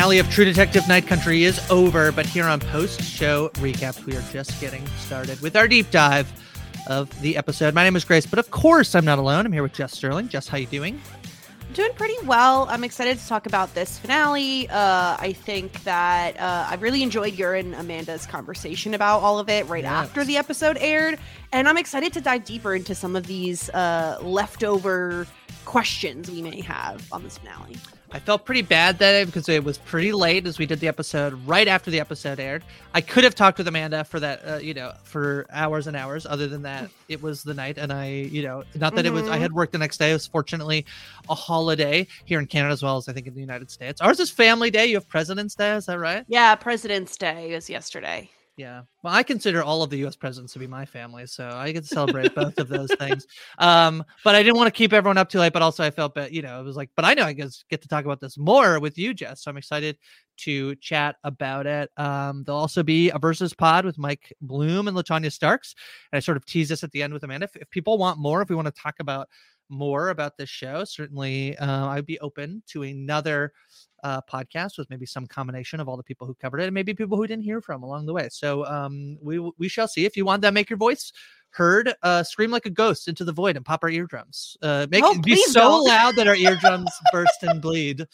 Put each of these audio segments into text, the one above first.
finale of True Detective Night Country is over, but here on post-show recaps, we are just getting started with our deep dive of the episode. My name is Grace, but of course I'm not alone. I'm here with Jess Sterling. Jess, how you doing? Doing pretty well. I'm excited to talk about this finale. I think that I really enjoyed your and Amanda's conversation about all of it after the episode aired. And I'm excited to dive deeper into some of these leftover questions we may have on this finale. I felt pretty bad that day because it was pretty late as we did the episode right after the episode aired. I could have talked with Amanda for that, for hours and hours. Other than that, it was the night, and not that it was. I had work the next day. It was fortunately a holiday here in Canada as well as I think in the United States. Ours is Family Day. You have President's Day. Is that right? Yeah, President's Day was yesterday. Yeah. Well, I consider all of the U.S. presidents to be my family, so I get to celebrate both of those things. But I didn't want to keep everyone up too late, but also I felt bad, it was like, but I know I get to talk about this more with you, Jess, so I'm excited to chat about it. There'll also be a Versus pod with Mike Bloom and LaTonya Starks, and I sort of tease this at the end with Amanda. If people want more, if we want to talk about more about this show, certainly I'd be open to another podcast with maybe some combination of all the people who covered it and maybe people who didn't hear from along the way. So we shall see. If you want that, make your voice heard, scream like a ghost into the void and pop our eardrums. Be so loud that our eardrums burst and bleed.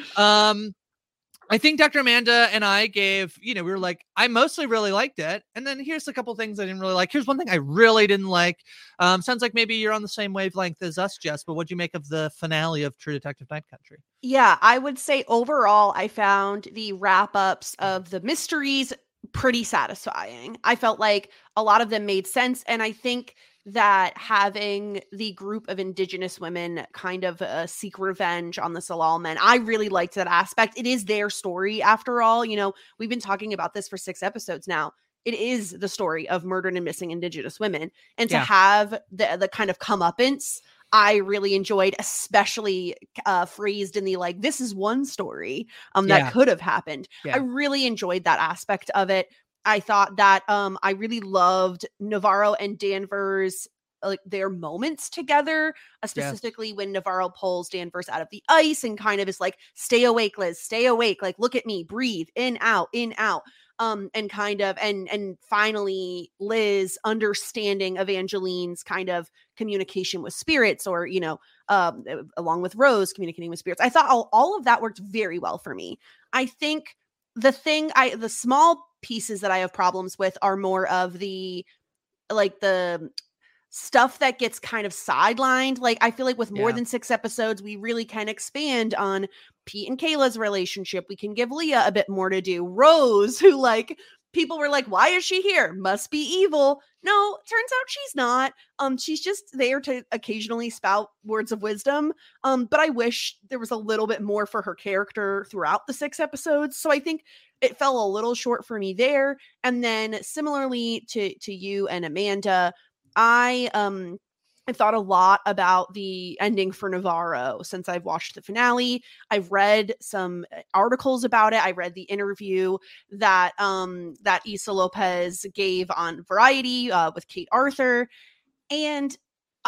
I think Dr. Amanda and I gave, we were like, I mostly really liked it. And then here's a couple things I didn't really like. Here's one thing I really didn't like. Sounds like maybe you're on the same wavelength as us, Jess, but what'd you make of the finale of True Detective Night Country? Yeah, I would say overall, I found the wrap-ups of the mysteries pretty satisfying. I felt like a lot of them made sense. And I think that having the group of Indigenous women kind of seek revenge on the Tsalal men, I really liked that aspect. It is their story after all. We've been talking about this for 6 episodes now. It is the story of murdered and missing Indigenous women. And to have the kind of comeuppance, I really enjoyed, especially phrased in the this is one story that could have happened. Yeah. I really enjoyed that aspect of it. I thought that I really loved Navarro and Danvers, their moments together, specifically when Navarro pulls Danvers out of the ice and kind of is like, stay awake, Liz, stay awake. Like, look at me, breathe, in, out, in, out. And kind of, and finally Liz understanding Evangeline's kind of communication with spirits, or, along with Rose communicating with spirits. I thought all of that worked very well for me. I think the small pieces that I have problems with are more of the stuff that gets kind of sidelined. Like, I feel like with more than 6 episodes, we really can expand on Pete and Kayla's relationship. We can give Leah a bit more to do. Rose, who people were like, why is she here? Must be evil. No, turns out she's not. She's just there to occasionally spout words of wisdom. But I wish there was a little bit more for her character throughout the 6 episodes. So I think it fell a little short for me there. And then similarly to you and Amanda, I thought a lot about the ending for Navarro since I've watched the finale. I've read some articles about it. I read the interview that Issa Lopez gave on Variety with Kate Arthur. And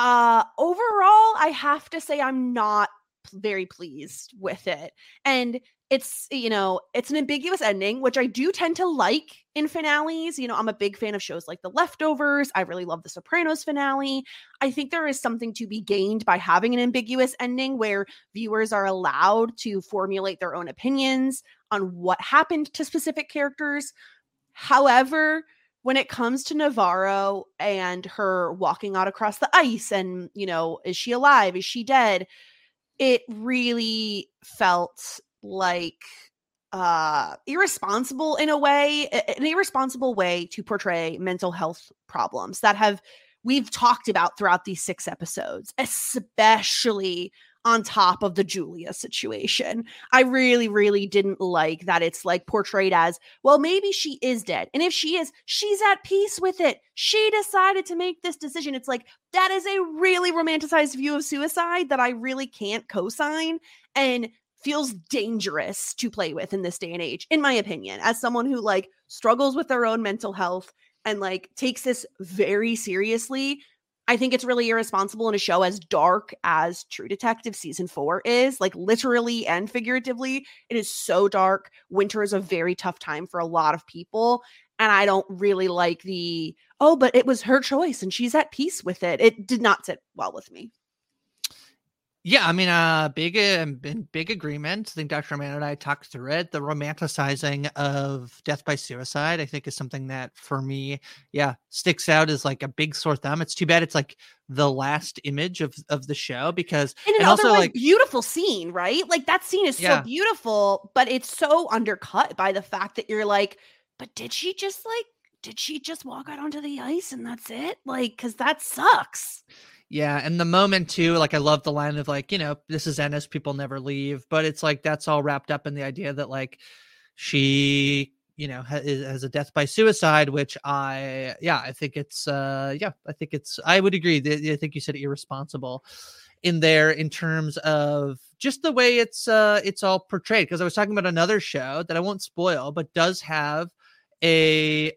overall, I have to say I'm not very pleased with it. And it's an ambiguous ending, which I do tend to like in finales. I'm a big fan of shows like The Leftovers. I really love The Sopranos finale. I think there is something to be gained by having an ambiguous ending where viewers are allowed to formulate their own opinions on what happened to specific characters. However, when it comes to Navarro and her walking out across the ice and, is she alive? Is she dead? It really felt like irresponsible in a way, an irresponsible way to portray mental health problems that we've talked about throughout these 6 episodes, especially on top of the Julia situation. I really, really didn't like that it's portrayed as, well, maybe she is dead. And if she is, she's at peace with it. She decided to make this decision. It's that is a really romanticized view of suicide that I really can't co-sign and feels dangerous to play with in this day and age, in my opinion, as someone who struggles with their own mental health and takes this very seriously. I think it's really irresponsible in a show as dark as True Detective season 4 is, like literally and figuratively. It is so dark. Winter is a very tough time for a lot of people. And I don't really like but it was her choice and she's at peace with it. It did not sit well with me. Yeah, I mean, big agreement. I think Dr. Amanda and I talked through it. The romanticizing of death by suicide, I think, is something that for me, sticks out as like a big sore thumb. It's too bad it's like the last image of the show, because and also like beautiful scene, right? Like that scene is so beautiful, but it's so undercut by the fact that you're like, but did she just walk out onto the ice and that's it? Like, because that sucks. Yeah, and the moment too, like I love the line of like, this is Ennis, people never leave, but it's like that's all wrapped up in the idea that like she, has a death by suicide, which I think it's I would agree. I think you said irresponsible in there in terms of just the way it's all portrayed, because I was talking about another show that I won't spoil, but does have a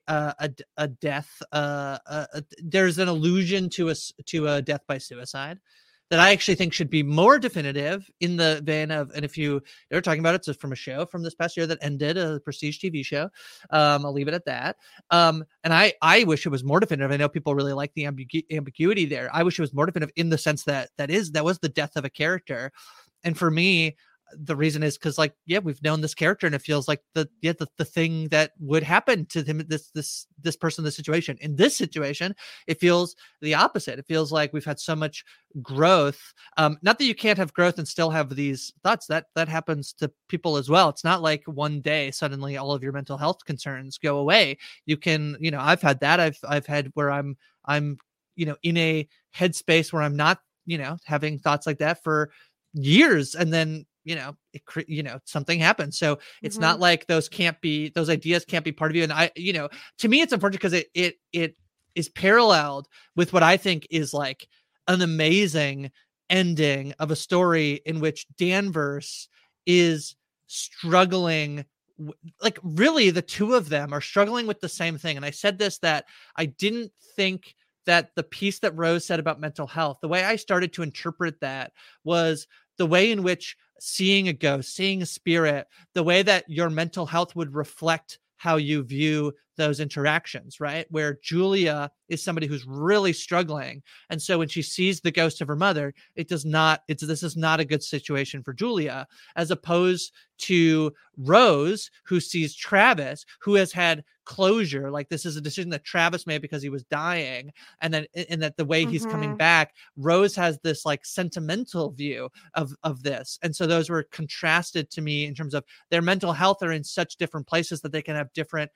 death, there's an allusion to a death by suicide that I actually think should be more definitive in the vein of, and if you are talking about it's from a show from this past year that ended, a prestige TV show. I'll leave it at that. And I wish it was more definitive. I know people really like the ambiguity there. I wish it was more definitive in the sense that was the death of a character. And for me, the reason is because we've known this character and it feels like the thing that would happen to him, this person, this situation. In this situation, it feels the opposite. It feels like we've had so much growth. Not that you can't have growth and still have these thoughts, that happens to people as well. It's not like one day suddenly all of your mental health concerns go away. You can, I've had that. I've had where I'm in a headspace where I'm not, having thoughts like that for years, and then something happens. So it's not like those ideas can't be part of you. And to me, it's important because it is paralleled with what I think is like an amazing ending of a story in which Danvers is struggling. Like really the two of them are struggling with the same thing. And I said this, that I didn't think that the piece that Rose said about mental health, the way I started to interpret that was the way in which seeing a ghost, seeing a spirit, the way that your mental health would reflect how you view those interactions, right? Where Julia is somebody who's really struggling. And so when she sees the ghost of her mother, this is not a good situation for Julia, as opposed to Rose, who sees Travis, who has had closure. Like this is a decision that Travis made because he was dying. And that the way he's coming back, Rose has this like sentimental view of this. And so those were contrasted to me in terms of their mental health are in such different places that they can have different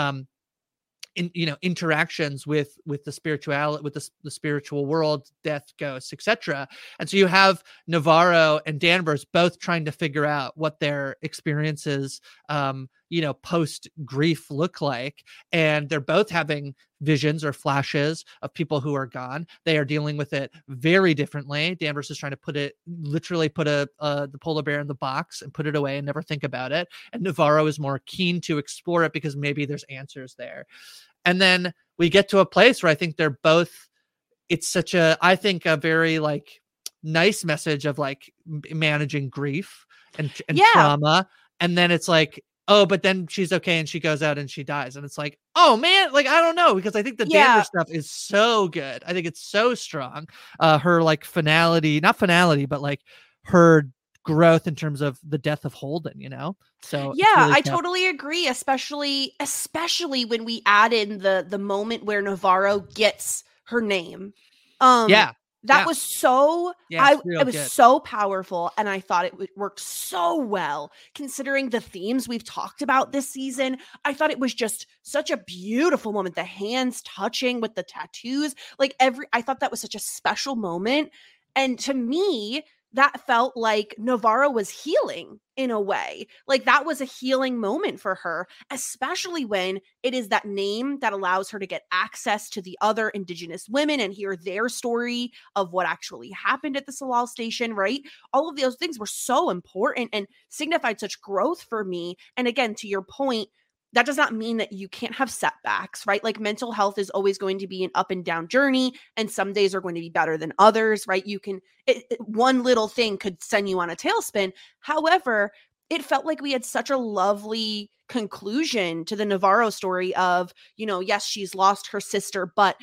interactions with the spirituality, with the spiritual world, death, ghosts, etc. And so you have Navarro and Danvers both trying to figure out what their experiences post grief look like, and they're both having visions or flashes of people who are gone. They are dealing with it very differently. Danvers is trying to literally put the polar bear in the box and put it away and never think about it. And Navarro is more keen to explore it because maybe there's answers there. And then we get to a place where I think they're both, it's such I think a very like nice message of like managing grief and trauma. And then it's like, oh, but then she's okay and she goes out and she dies. And it's like, oh man, like, I don't know, because I think the Danvers stuff is so good. I think it's so strong. Her like not finality, but like her growth in terms of the death of Holden, So yeah, really I totally agree, especially when we add in the moment where Navarro gets her name. That was so it was so powerful, and I thought it worked so well considering the themes we've talked about this season. I thought it was just such a beautiful moment, the hands touching with the tattoos, I thought that was such a special moment. And to me, that felt like Navarro was healing in a way. Like that was a healing moment for her, especially when it is that name that allows her to get access to the other Indigenous women and hear their story of what actually happened at the Salal station, right? All of those things were so important and signified such growth for me. And again, to your point, that does not mean that you can't have setbacks, right? Like mental health is always going to be an up and down journey, and some days are going to be better than others, right? One little thing could send you on a tailspin. However, it felt like we had such a lovely conclusion to the Navarro story of, yes, she's lost her sister, but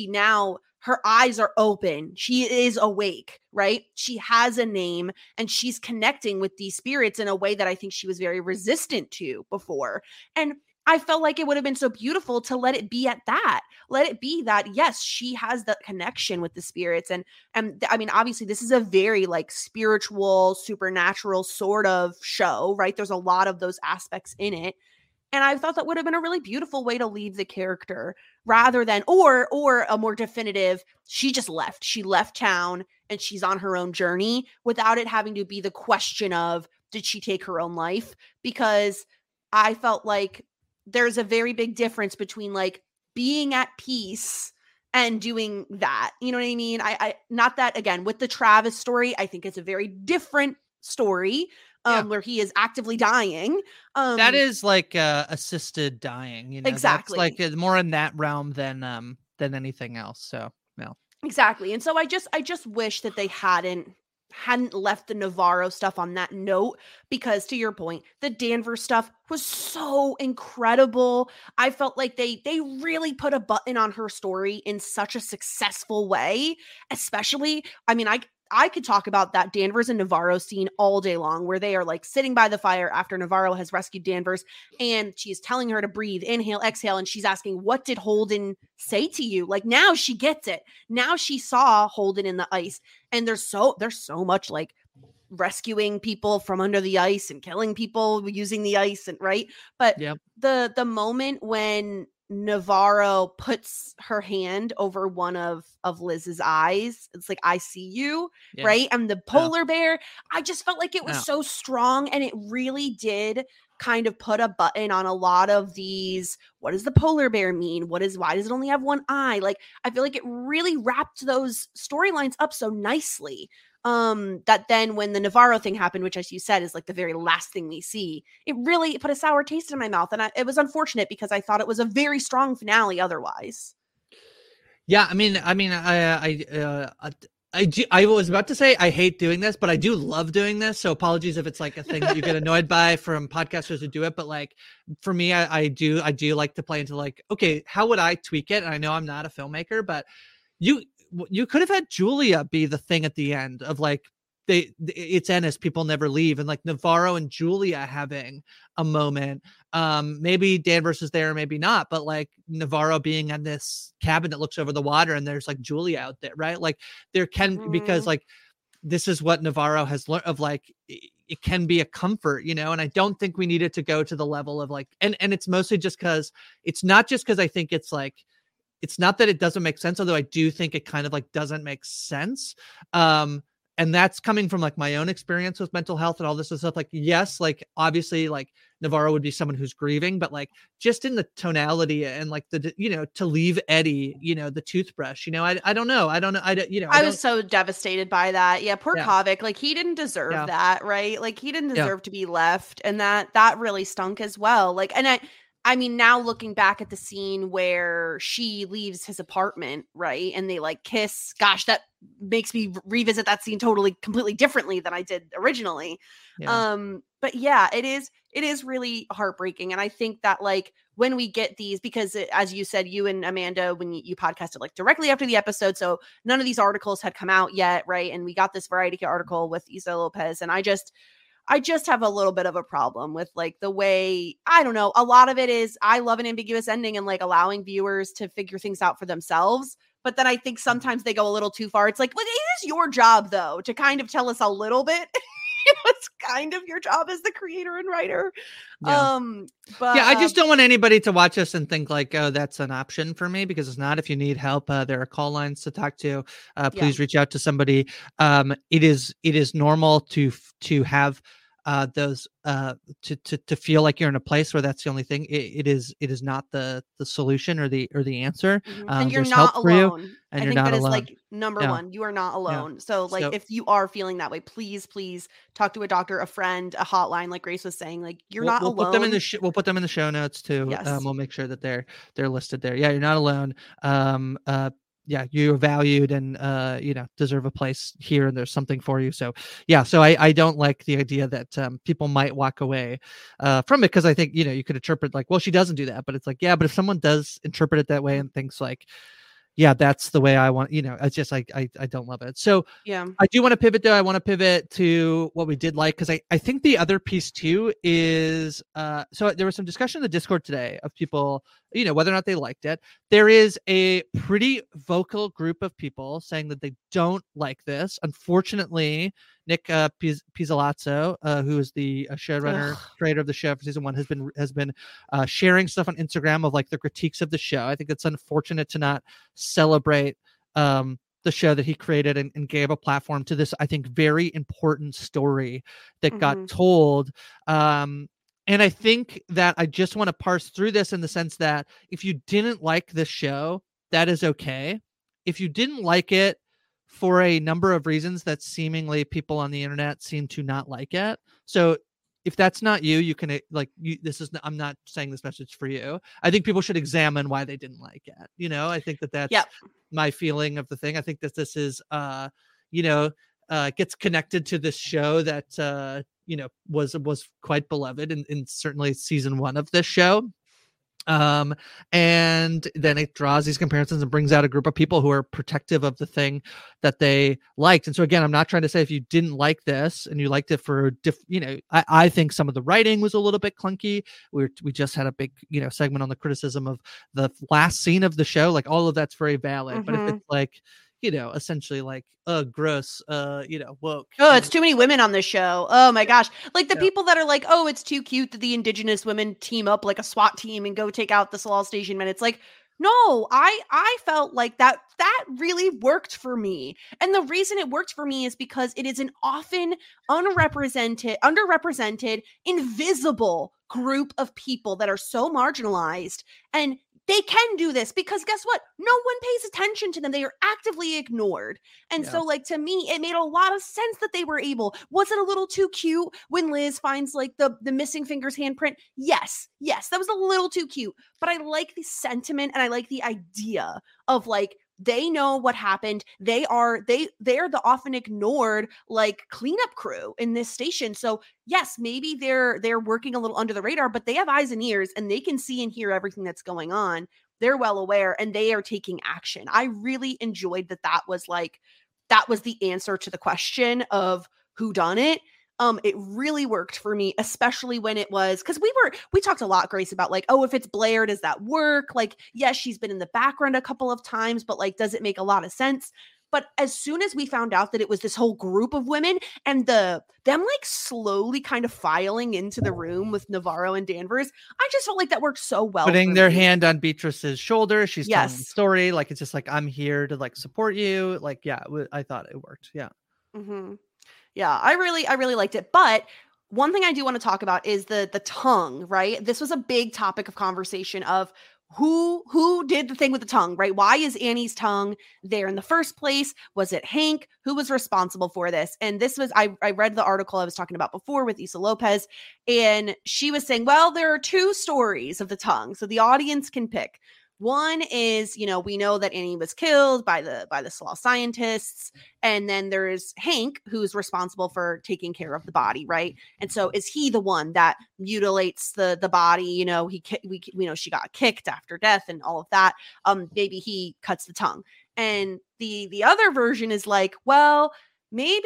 her eyes are open. She is awake, right? She has a name and she's connecting with these spirits in a way that I think she was very resistant to before. And I felt like it would have been so beautiful to let it be at that. Let it be that, yes, she has that connection with the spirits. And I mean, obviously this is a very like spiritual, supernatural sort of show, right? There's a lot of those aspects in it. And I thought that would have been a really beautiful way to leave the character rather than, or a more definitive, she just left. She left town and she's on her own journey without it having to be the question of, did she take her own life? Because I felt like there's a very big difference between like being at peace and doing that. You know what I mean? I not that, again, with the Travis story, I think it's a very different story. Where he is actively dying. That is like assisted dying, exactly. That's like more in that realm than anything else. So no, exactly. And so I just wish that they hadn't left the Navarro stuff on that note, because to your point, the Danvers stuff was so incredible. I felt like they really put a button on her story in such a successful way, especially, I mean, I could talk about that Danvers and Navarro scene all day long, where they are like sitting by the fire after Navarro has rescued Danvers and she's telling her to breathe, inhale, exhale. And she's asking, what did Holden say to you? Like now she gets it. Now she saw Holden in the ice, and there's so much like rescuing people from under the ice and killing people using the ice, and right. But the moment when Navarro puts her hand over one of Liz's eyes, it's like, I see you, right? And the polar bear, I just felt like it was so strong, and it really did kind of put a button on a lot of these, what does the polar bear mean? Why does it only have one eye? Like, I feel like it really wrapped those storylines up so nicely. That then when the Navarro thing happened, which as you said is like the very last thing we see, it really put a sour taste in my mouth. And it was unfortunate because I thought it was a very strong finale otherwise. Yeah. I mean, I was about to say I hate doing this, but I do love doing this. So apologies if it's like a thing that you get annoyed by from podcasters who do it. But like for me, I do like to play into like, okay, how would I tweak it? And I know I'm not a filmmaker, but you could have had Julia be the thing at the end of like, it's Ennis, people never leave, and like Navarro and Julia having a moment. Maybe Danvers is there, maybe not, but like Navarro being in this cabin that looks over the water, and there's like Julia out there, right? Like there can, because like this is what Navarro has learned of, like it can be a comfort, and I don't think we needed to go to the level of like, and it's mostly just because it's not just because I think it's like, it's not that it doesn't make sense, although I do think it kind of like doesn't make sense. And that's coming from like my own experience with mental health and all this stuff. Like, yes, like obviously like Navarro would be someone who's grieving, but like just in the tonality and like the, to leave Eddie, the toothbrush, I don't know. I was so devastated by that. Yeah. Poor Kavik. Like he didn't deserve that. Right. Like he didn't deserve to be left. And that really stunk as well. Like, and I mean, now looking back at the scene where she leaves his apartment, right, and they like kiss, gosh, that makes me revisit that scene completely differently than I did originally. But yeah, it is really heartbreaking. And I think that like when we get these, because as you said, you and Amanda, when you podcasted like directly after the episode, so none of these articles had come out yet, right? And we got this Variety article with Issa Lopez, and I just have a little bit of a problem with like the way, I don't know, a lot of it is I love an ambiguous ending and like allowing viewers to figure things out for themselves. But then I think sometimes they go a little too far. It's like, well, it is your job though, to kind of tell us a little bit. It's kind of your job as the creator and writer. But I just don't want anybody to watch us and think like, oh, that's an option for me, because it's not. If you need help, there are call lines to talk to. Please reach out to somebody. It is normal to have those to feel like you're in a place where that's the only thing. It is not the solution or the answer. And you're There's not help for you, alone. and I you're think not that is alone. like number Yeah. one. You are not Yeah. alone. So like So if you are feeling that way, please talk to a doctor, a friend, a hotline, like Grace was saying. Like you're not alone. Put them in the we'll put them in the show notes too. Yes. We'll make sure that they're listed there. Yeah, you're not alone. Yeah, you're valued and deserve a place here, and there's something for you. So yeah, so I don't like the idea that people might walk away from it, because I think you could interpret like, well, she doesn't do that, but it's like, yeah, but if someone does interpret it that way and thinks like, yeah, that's the way I want, it's just like I don't love it. So yeah, I do want to pivot though. I want to pivot to what we did like, because I think the other piece too is so there was some discussion in the Discord today of people, whether or not they liked it. There is a pretty vocal group of people saying that they don't like this. Unfortunately, Nick Pizzolatto, who is the showrunner, creator of the show for season 1, has been sharing stuff on Instagram of like the critiques of the show. I think it's unfortunate to not celebrate the show that he created and gave a platform to this, I think, very important story that got told. And I think that I just want to parse through this in the sense that if you didn't like this show, that is okay. If you didn't like it for a number of reasons that seemingly people on the internet seem to not like it. So if that's not you, you can I'm not saying this message for you. I think people should examine why they didn't like it. I think that's my feeling of the thing. I think that this is, gets connected to this show that, was quite beloved in certainly season 1 of this show. And then it draws these comparisons and brings out a group of people who are protective of the thing that they liked. And so again, I'm not trying to say if you didn't like this and you liked it for I think some of the writing was a little bit clunky. We just had a big segment on the criticism of the last scene of the show. Like all of that's very valid, but if it's like essentially like, gross, woke. Oh, it's too many women on this show. Oh my gosh. Like the people that are like, oh, it's too cute that the Indigenous women team up like a SWAT team and go take out the Salal Station men. It's like, no, I felt like that really worked for me. And the reason it worked for me is because it is an often underrepresented, invisible group of people that are so marginalized, and they can do this because guess what? No one pays attention to them. They are actively ignored. And so like, to me, it made a lot of sense that they were able. Was it a little too cute when Liz finds like the missing fingers handprint? Yes, that was a little too cute. But I like the sentiment and I like the idea of like, they know what happened. They are the often ignored like cleanup crew in this station. So yes, maybe they're working a little under the radar, but they have eyes and ears and they can see and hear everything that's going on. They're well aware and they are taking action. I really enjoyed that was the answer to the question of who done it. It really worked for me, especially when it was, because we talked a lot, Grace, about like, oh, if it's Blair, does that work? Like, yes, she's been in the background a couple of times, but like, does it make a lot of sense? But as soon as we found out that it was this whole group of women and them like slowly kind of filing into the room with Navarro and Danvers, I just felt like that worked so well. Putting their hand on Beatrice's shoulder. She's telling the story. Like, it's just like, I'm here to like support you. Like, yeah, I thought it worked. Yeah. Mm-hmm. Yeah, I really liked it. But one thing I do want to talk about is the tongue, right? This was a big topic of conversation of who did the thing with the tongue, right? Why is Annie's tongue there in the first place? Was it Hank? Who was responsible for this? And this was, I read the article I was talking about before with Issa Lopez, and she was saying, well, there are two stories of the tongue, so the audience can pick. One is, we know that Annie was killed by the Salal scientists. And then there's Hank, who's responsible for taking care of the body, right? And so is he the one that mutilates the body? She got kicked after death and all of that. Maybe he cuts the tongue. And the other version is like, well, maybe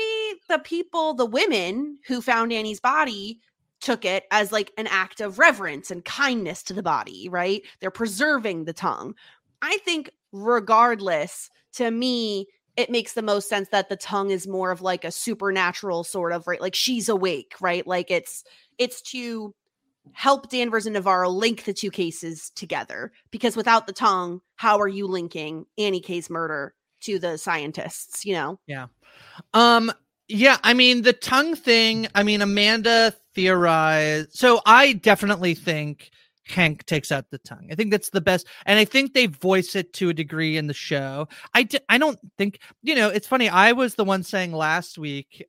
the women who found Annie's body took it as like an act of reverence and kindness to the body, right? They're preserving the tongue. I think regardless, to me, it makes the most sense that the tongue is more of like a supernatural sort of, right? Like she's awake, right? Like it's to help Danvers and Navarro link the two cases together, because without the tongue, how are you linking Annie K's murder to the scientists, Yeah. Yeah, I mean, the tongue thing, I mean, Amanda theorized. So I definitely think Hank takes out the tongue. I think that's the best. And I think they voice it to a degree in the show. I don't think, it's funny. I was the one saying last week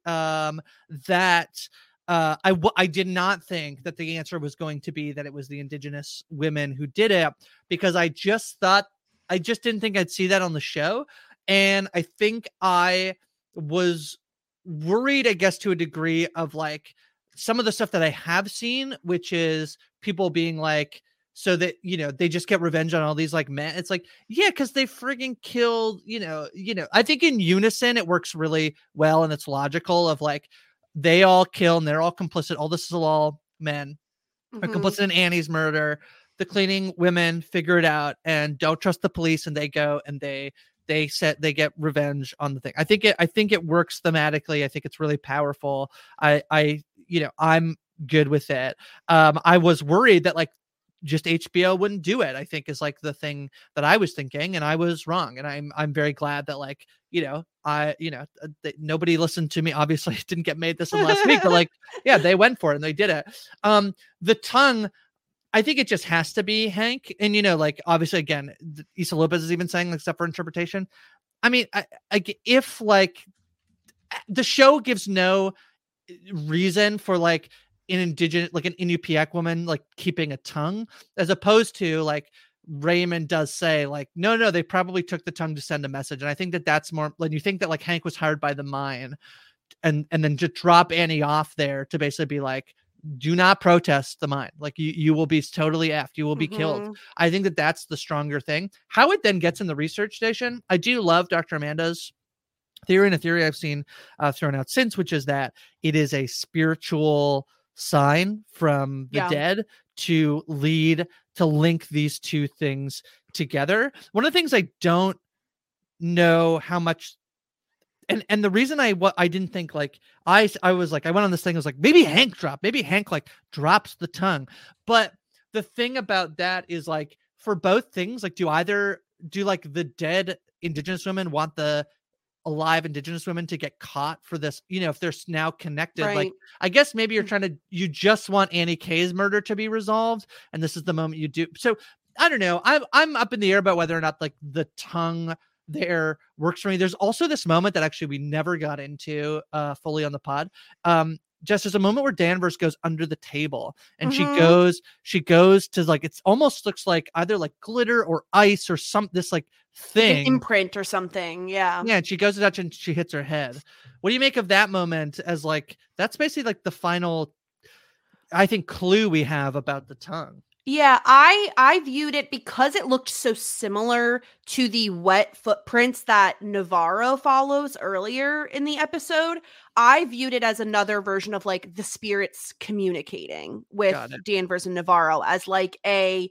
that I did not think that the answer was going to be that it was the indigenous women who did it, because I just didn't think I'd see that on the show. And I think I was worried, I guess, to a degree of like some of the stuff that I have seen, which is people being like, so that, they just get revenge on all these like men. It's like, yeah, because they friggin' killed, I think in unison it works really well, and it's logical of like they all kill and they're all complicit. All this is all men are complicit in Annie's murder. The cleaning women figure it out and don't trust the police, and they go and they get revenge on the thing. I think it works thematically. I think it's really powerful. I'm good with it. I was worried that like just HBO wouldn't do it, I think, is like the thing that I was thinking, and I was wrong. And I'm very glad that like, that nobody listened to me. Obviously it didn't get made this in last week, but like, yeah, they went for it and they did it. The tongue, I think it just has to be Hank. And, like, obviously, again, Issa Lopez is even saying, like, stuff for interpretation. I mean, if, like, the show gives no reason for, like, an indigenous, like, an Inupiaq woman, like, keeping a tongue, as opposed to, like, Raymond does say, like, no, they probably took the tongue to send a message. And I think that that's more, like, you think that, like, Hank was hired by the mine, and then just drop Annie off there to basically be like, do not protest the mine. Like you will be totally effed. You will be killed. I think that that's the stronger thing. How it then gets in the research station. I do love Dr. Amanda's theory, and a theory I've seen thrown out since, which is that it is a spiritual sign from the dead to link these two things together. One of the things I don't know how much, and the reason I didn't think, like, I was like, I went on this thing, I was like, maybe Hank like drops the tongue. But the thing about that is, like, for both things, like, do like the dead indigenous women want the alive indigenous women to get caught for this, if they're now connected, right? Like, I guess maybe you just want Annie K's murder to be resolved, and this is the moment you do. So I don't know. I'm up in the air about whether or not, like, the tongue there works for me. There's also this moment that actually we never got into fully on the pod. Just as a moment where Danvers goes under the table, and she goes to, like, it's almost looks like either like glitter or ice or this like thing, like an imprint or something. Yeah. And she goes to touch and she hits her head. What do you make of that moment? As like, that's basically like the final, I think, clue we have about the tongue. Yeah, I viewed it because it looked so similar to the wet footprints that Navarro follows earlier in the episode. I viewed it as another version of, like, the spirits communicating with Danvers and Navarro as like a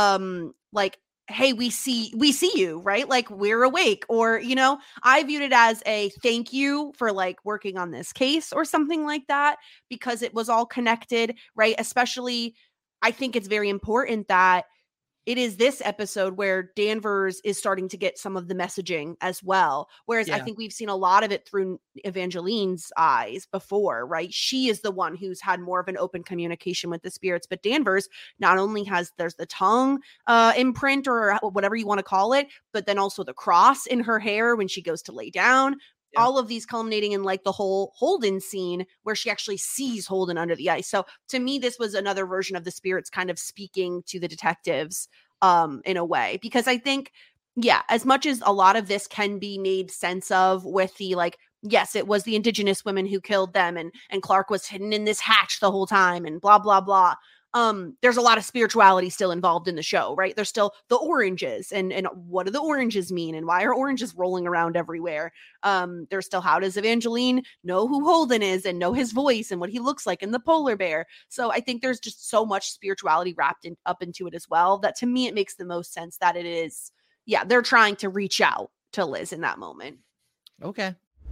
like, hey, we see you, right? Like, we're awake. Or, I viewed it as a thank you for, like, working on this case or something like that, because it was all connected, right? Especially, I think it's very important that it is this episode where Danvers is starting to get some of the messaging as well. Whereas I think we've seen a lot of it through Evangeline's eyes before, right? She is the one who's had more of an open communication with the spirits. But Danvers not only there's the tongue imprint, or whatever you want to call it, but then also the cross in her hair when she goes to lay down. Yeah. All of these culminating in, like, the whole Holden scene where she actually sees Holden under the ice. So to me, this was another version of the spirits kind of speaking to the detectives in a way, because I think, as much as a lot of this can be made sense of with the, like, yes, it was the indigenous women who killed them, and Clark was hidden in this hatch the whole time, and blah, blah, blah. There's a lot of spirituality still involved in the show, right? There's still the oranges, and what do the oranges mean, and why are oranges rolling around everywhere? There's still, how does Evangeline know who Holden is and know his voice and what he looks like in the polar bear? So I think there's just so much spirituality wrapped up into it as well, that to me it makes the most sense that it is, they're trying to reach out to Liz in that moment. Okay.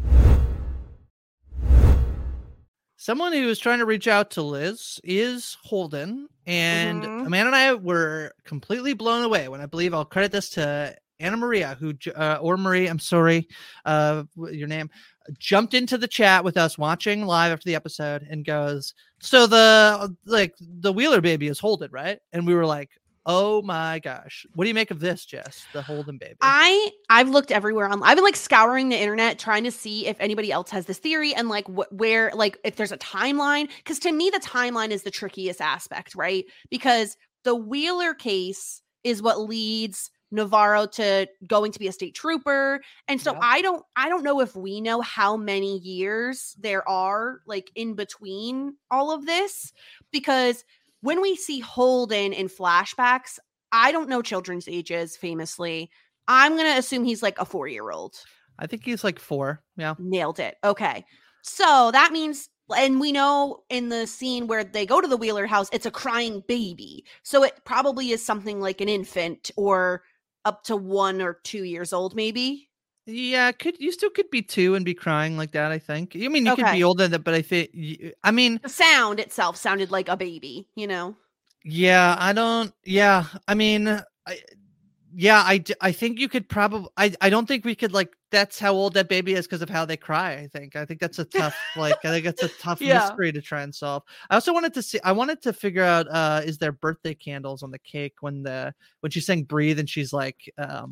Someone who is trying to reach out to Liz is Holden, and Amanda and I were completely blown away when, I believe I'll credit this to Anna Maria, or Marie, I'm sorry, your name, jumped into the chat with us watching live after the episode and goes, so the Wheeler baby is Holden, right? And we were like, oh my gosh, what do you make of this, Jess? The Holden baby. I've looked everywhere I've been like scouring the internet trying to see if anybody else has this theory and like where like if there's a timeline, because to me the timeline is the trickiest aspect, right? Because the Wheeler case is what leads Navarro to going to be a state trooper, and so I don't know if we know how many years there are like in between all of this, because when we see Holden in flashbacks, I don't know children's ages famously. I'm going to assume he's like a 4-year-old. I think he's like 4. Yeah. Nailed it. Okay. So that means, and we know in the scene where they go to the Wheeler house, it's a crying baby. So it probably is something like an infant or up to 1 or 2 years old, maybe. Yeah, you still could be 2 and be crying like that, I think. I mean, you could be older than that, but the sound itself sounded like a baby, you know? Yeah, I think you could probably, I don't think we could like, that's how old that baby is because of how they cry. I think that's a tough, I think that's a tough mystery to try and solve. I also wanted to figure out, is there birthday candles on the cake when she sang Breathe and she's like,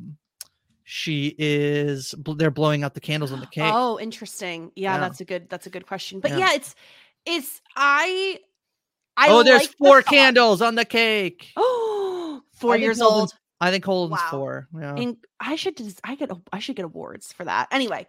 they're blowing out the candles on the cake. Oh, interesting. Yeah. That's a good question. But there's 4 candles on the cake. Oh, 4 years old. I think Holden's 4. Yeah. And I should get awards for that. Anyway,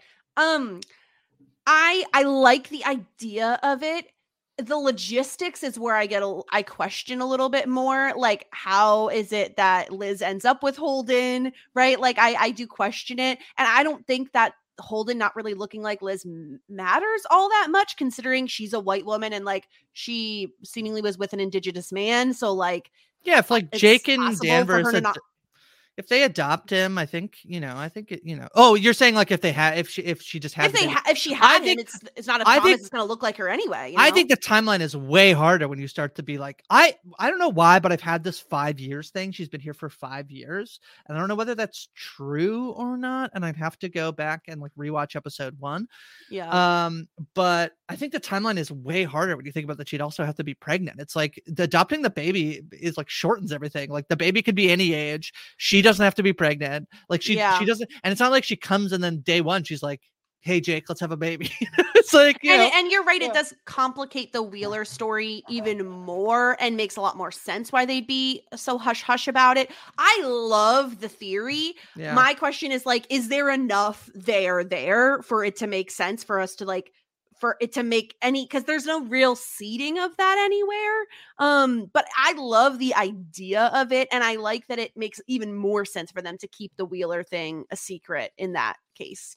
I like the idea of it. The logistics is where I question a little bit more. Like, how is it that Liz ends up with Holden, right? Like, I do question it. And I don't think that Holden not really looking like Liz matters all that much, considering she's a white woman and like she seemingly was with an indigenous man. So like, yeah, if like Jake and Danvers if they adopt him, I think, oh, you're saying like if she just had if she had him, it's not a promise it's going to look like her anyway. You know? I think the timeline is way harder when you start to be like, I don't know why, but I've had this 5 years thing. She's been here for 5 years and I don't know whether that's true or not. And I'd have to go back and like rewatch episode 1. Yeah. But I think the timeline is way harder when you think about that. She'd also have to be pregnant. It's like adopting the baby is like shortens everything. Like the baby could be any age. She doesn't have to be pregnant. Like she doesn't, and it's not like she comes and then day 1 she's like, hey Jake, let's have a baby. It's like, and you're right, it does complicate the Wheeler story even more and makes a lot more sense why they'd be so hush about it. I love the theory. My question is like, is there enough there for it to make sense for us to like, for it to make any, because there's no real seeding of that anywhere. But I love the idea of it, and I like that it makes even more sense for them to keep the Wheeler thing a secret in that case,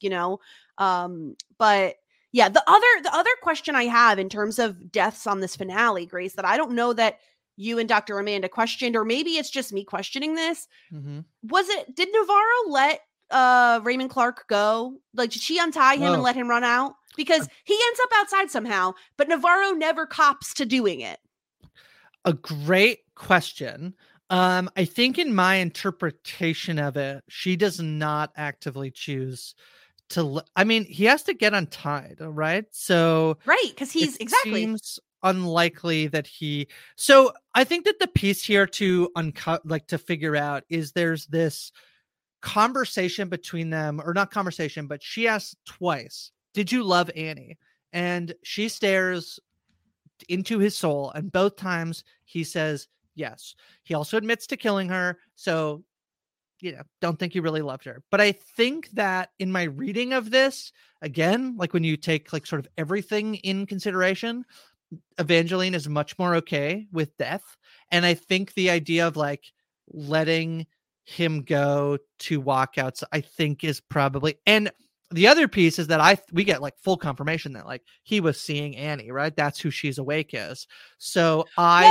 but yeah, the other question I have in terms of deaths on this finale, Grace, that I don't know that you and Dr. Amanda questioned, or maybe it's just me questioning this. Did Navarro let Raymond Clark go? Like, did she untie him and let him run out? Because he ends up outside somehow, but Navarro never cops to doing it. A great question. I think in my interpretation of it, she does not actively choose to. I mean, he has to get untied, right? So because he's seems unlikely that he. So I think that the piece here to to figure out is there's this conversation between them, or not conversation, but she asks twice, did you love Annie? And she stares into his soul, and both times he says yes. He also admits to killing her, so don't think he really loved her. But I think that in my reading of this, again, like when you take like sort of everything in consideration, Evangeline is much more okay with death. And I think the idea of like letting him go to walkouts, I think is probably, and the other piece is that we get like full confirmation that like he was seeing Annie, right? That's who She's Awake is. So I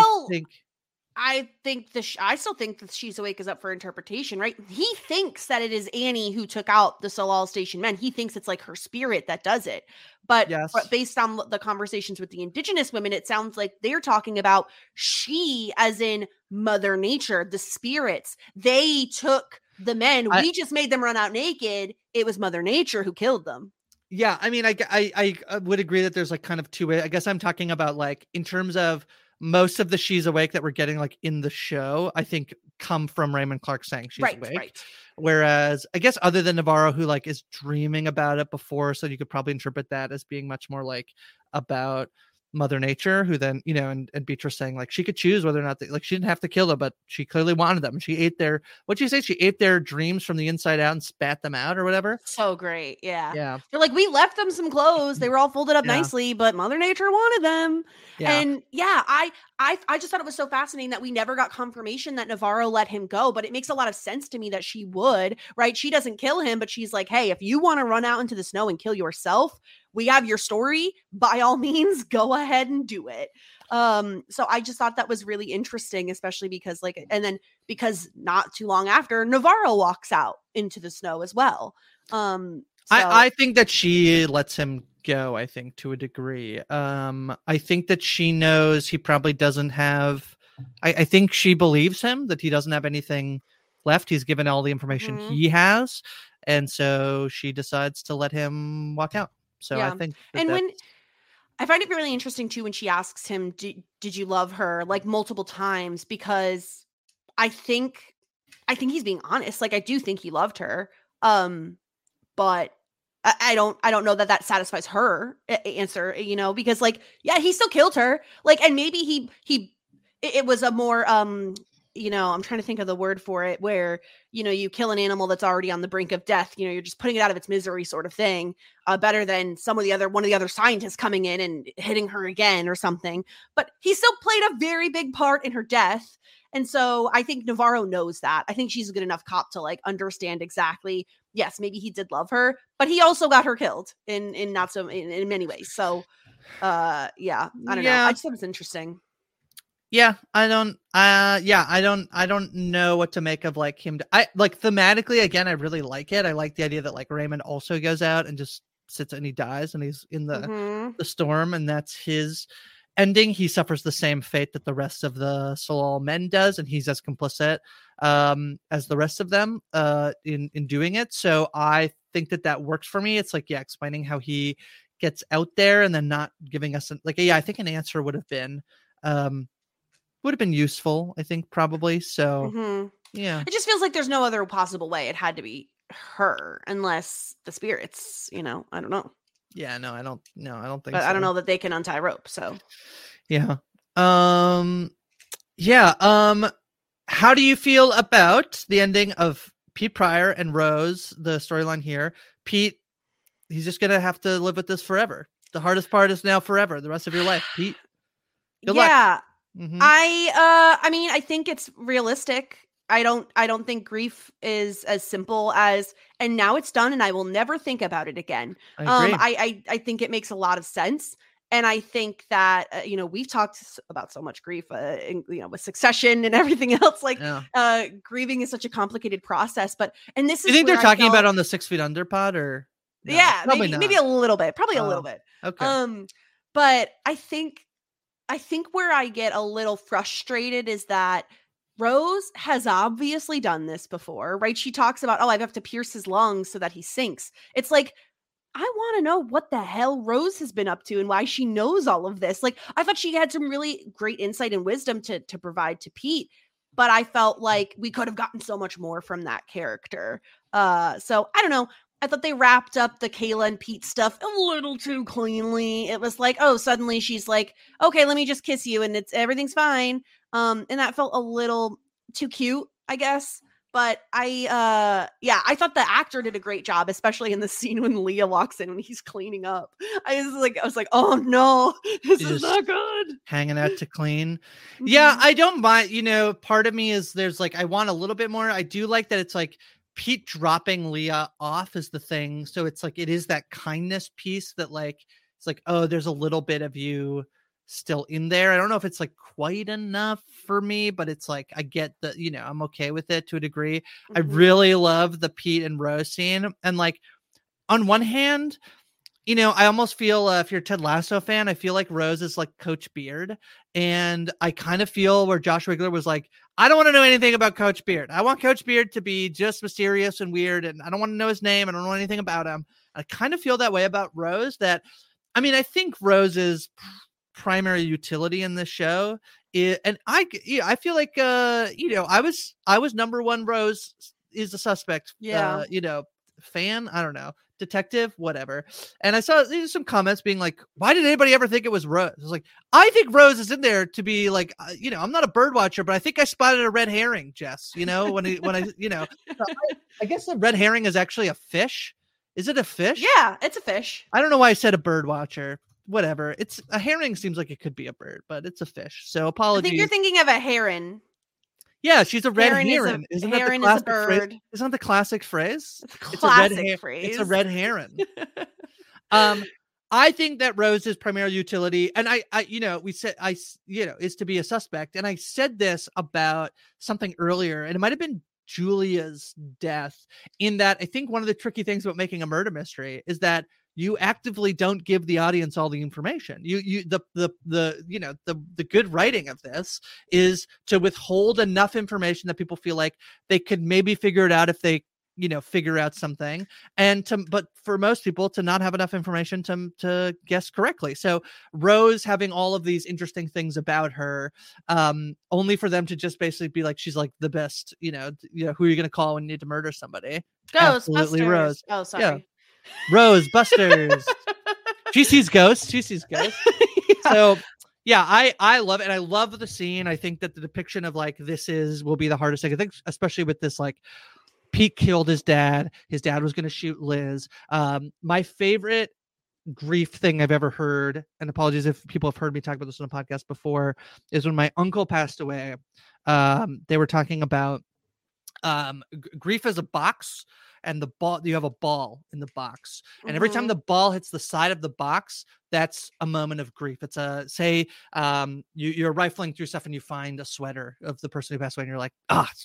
still think that She's Awake is up for interpretation, right? He thinks that it is Annie who took out the Solal Station men. He thinks it's like her spirit that does it. But based on the conversations with the indigenous women, it sounds like they're talking about she as in Mother Nature, the spirits. They took the men. We just made them run out naked. It was Mother Nature who killed them. Yeah, I mean, I would agree that there's like kind of two ways. I guess I'm talking about like in terms of most of the she's awake that we're getting like in the show, I think come from Raymond Clark saying she's awake. Right. Whereas I guess other than Navarro, who like is dreaming about it before, so you could probably interpret that as being much more like about Mother Nature, who then, you know, and Beatrice saying like she could choose whether or not like she didn't have to kill them, but she clearly wanted them. She ate their, what'd you say? She ate their dreams from the inside out and spat them out or whatever. So great. Yeah. Yeah. They're like, we left them some clothes. They were all folded up nicely, but Mother Nature wanted them. Yeah. And yeah, I just thought it was so fascinating that we never got confirmation that Navarro let him go, but it makes a lot of sense to me that she would, right? She doesn't kill him, but she's like, hey, if you want to run out into the snow and kill yourself, we have your story. By all means, go ahead and do it. So I just thought that was really interesting, especially because because not too long after, Navarro walks out into the snow as well. I think that she lets him go, I think, to a degree. I think that she knows he probably doesn't have, I think she believes him that he doesn't have anything left. He's given all the information he has. And so she decides to let him walk out. So yeah. I think I find it really interesting too when she asks him, did you love her, like multiple times, because I think he's being honest. Like I do think he loved her. But I don't know that satisfies her answer, you know, because like, yeah, he still killed her. Like, and maybe it was a more, you know, I'm trying to think of the word for it, where, you know, you kill an animal that's already on the brink of death, you know, you're just putting it out of its misery sort of thing, better than one of the other scientists coming in and hitting her again or something. But he still played a very big part in her death. And so I think Navarro knows that. I think she's a good enough cop to like understand exactly, yes, maybe he did love her, but he also got her killed in many ways. So I don't know. I just thought it was interesting. Yeah, I don't know what to make of like him. I like thematically, again, I really like it. I like the idea that like Raymond also goes out and just sits and he dies and he's in the storm, and that's his ending. He suffers the same fate that the rest of the Solal men does, and he's as complicit as the rest of them in doing it. So I think that works for me. It's like, yeah, explaining how he gets out there and then not giving us I think an answer would have been useful, I think, probably. So yeah, it just feels like there's no other possible way. It had to be her, unless the spirits, you know, I don't know. Yeah, no, I don't think but so. I don't know that they can untie rope. So yeah. How do you feel about the ending of Pete Pryor and Rose, the storyline here? Pete, he's just gonna have to live with this forever. The hardest part is now forever, the rest of your life, Pete. Good luck. Mm-hmm. I mean, I think it's realistic. I don't think grief is as simple as, and now it's done and I will never think about it again. I think it makes a lot of sense. And I think that, you know, we've talked about so much grief, you know, with Succession and everything else, like grieving is such a complicated process. And this is, you think they're talking about on the 6 Feet Under pod or? No, yeah, maybe a little bit, probably a little bit. Okay. But I think where I get a little frustrated is that Rose has obviously done this before, right? She talks about, I have to pierce his lungs so that he sinks. It's like, I want to know what the hell Rose has been up to and why she knows all of this. Like, I thought she had some really great insight and wisdom to provide to Pete, but I felt like we could have gotten so much more from that character. So I don't know. I thought they wrapped up the Kayla and Pete stuff a little too cleanly. It was like, suddenly she's like, okay, let me just kiss you and everything's fine. And that felt a little too cute, I guess. But I thought the actor did a great job, especially in the scene when Leah walks in when he's cleaning up. I was like, oh no, this is not good. Hanging out to clean. Mm-hmm. Yeah, I don't mind. You know, part of me is there's like, I want a little bit more. I do like that it's like Pete dropping Leah off is the thing. So it's like, it is that kindness piece that like, it's like, oh, there's a little bit of you still in there. I don't know if it's like quite enough for me, but it's like, I get that, you know, I'm okay with it to a degree. Mm-hmm. I really love the Pete and Rose scene. And like, on one hand, You know, I almost feel if you're a Ted Lasso fan, I feel like Rose is like Coach Beard. And I kind of feel where Josh Wigler was like, I don't want to know anything about Coach Beard. I want Coach Beard to be just mysterious and weird. And I don't want to know his name. I don't know anything about him. I kind of feel that way about Rose. That, I mean, I think Rose's primary utility in this show is, and I feel like, you know, I was number one Rose is a suspect. Yeah. You know, fan. I don't know. Detective, whatever. And I saw some comments being like, why did anybody ever think it was Rose? I was like, I think Rose is in there to be like, you know, I'm not a bird watcher, but I think I spotted a red herring, Jess, you know, when I, you know, I guess the red herring is actually a fish. Is it a fish? Yeah, it's a fish. I don't know why I said a bird watcher. Whatever. It's a herring seems like it could be a bird, but it's a fish. So apologies. I think you're thinking of a heron. Yeah, she's a red heron. Heron is a bird. Isn't that the classic phrase? It's a classic phrase. It's a red heron. I think that Rose's primary utility, and I, you know, is to be a suspect. And I said this about something earlier, and it might have been Julia's death, in that I think one of the tricky things about making a murder mystery is that you actively don't give the audience all the information. The good writing of this is to withhold enough information that people feel like they could maybe figure it out if they, you know, figure out something, but for most people to not have enough information to guess correctly. So Rose having all of these interesting things about her, only for them to just basically be like, she's like the best, you know, who are you going to call when you need to murder somebody? Absolutely Rose. Oh, sorry. Yeah. Rose Busters. She sees ghosts. Yeah. So yeah, I love it. And I love the scene. I think that the depiction of like, will be the hardest thing. I think, especially with this, like, Pete killed his dad. His dad was going to shoot Liz. My favorite grief thing I've ever heard, and apologies if people have heard me talk about this on a podcast before, is when my uncle passed away. They were talking about grief as a box, and the ball, you have a ball in the box, and every time the ball hits the side of the box, that's a moment of grief. It's you're rifling through stuff and you find a sweater of the person who passed away, and you're like,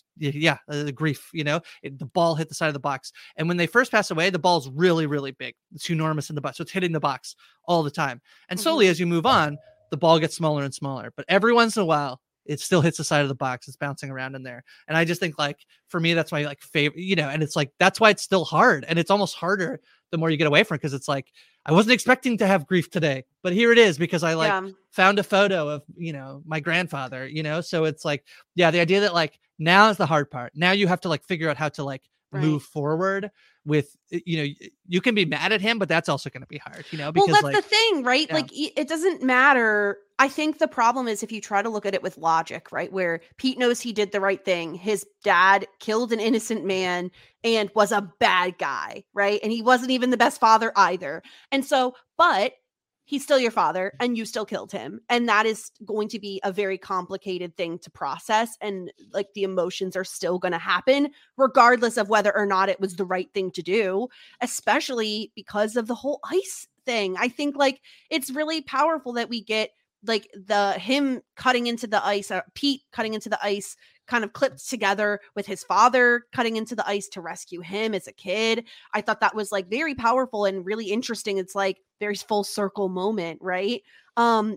the grief, you know, the ball hit the side of the box. And when they first pass away, the ball's really, really big. It's enormous in the box, so it's hitting the box all the time. And slowly, as you move on, the ball gets smaller and smaller. But every once in a while, it still hits the side of the box. It's bouncing around in there. And I just think, like, for me, that's my like favorite, you know, and it's like, that's why it's still hard. And it's almost harder the more you get away from it. Cause it's like, I wasn't expecting to have grief today, but here it is, because I found a photo of, you know, my grandfather, you know? So it's like, yeah, the idea that like, now is the hard part. Now you have to like figure out how to like move forward with, you know, you can be mad at him, but that's also going to be hard, you know, because that's the thing, right? Yeah. Like, it doesn't matter. I think the problem is if you try to look at it with logic, right? Where Pete knows he did the right thing. His dad killed an innocent man and was a bad guy, right? And he wasn't even the best father either. And so, but he's still your father and you still killed him. And that is going to be a very complicated thing to process. And like, the emotions are still going to happen regardless of whether or not it was the right thing to do, especially because of the whole ice thing. I think like it's really powerful that we get like him cutting into the ice, Pete cutting into the ice, kind of clipped together with his father cutting into the ice to rescue him as a kid. I thought that was like very powerful and really interesting. It's like very full circle moment, right? And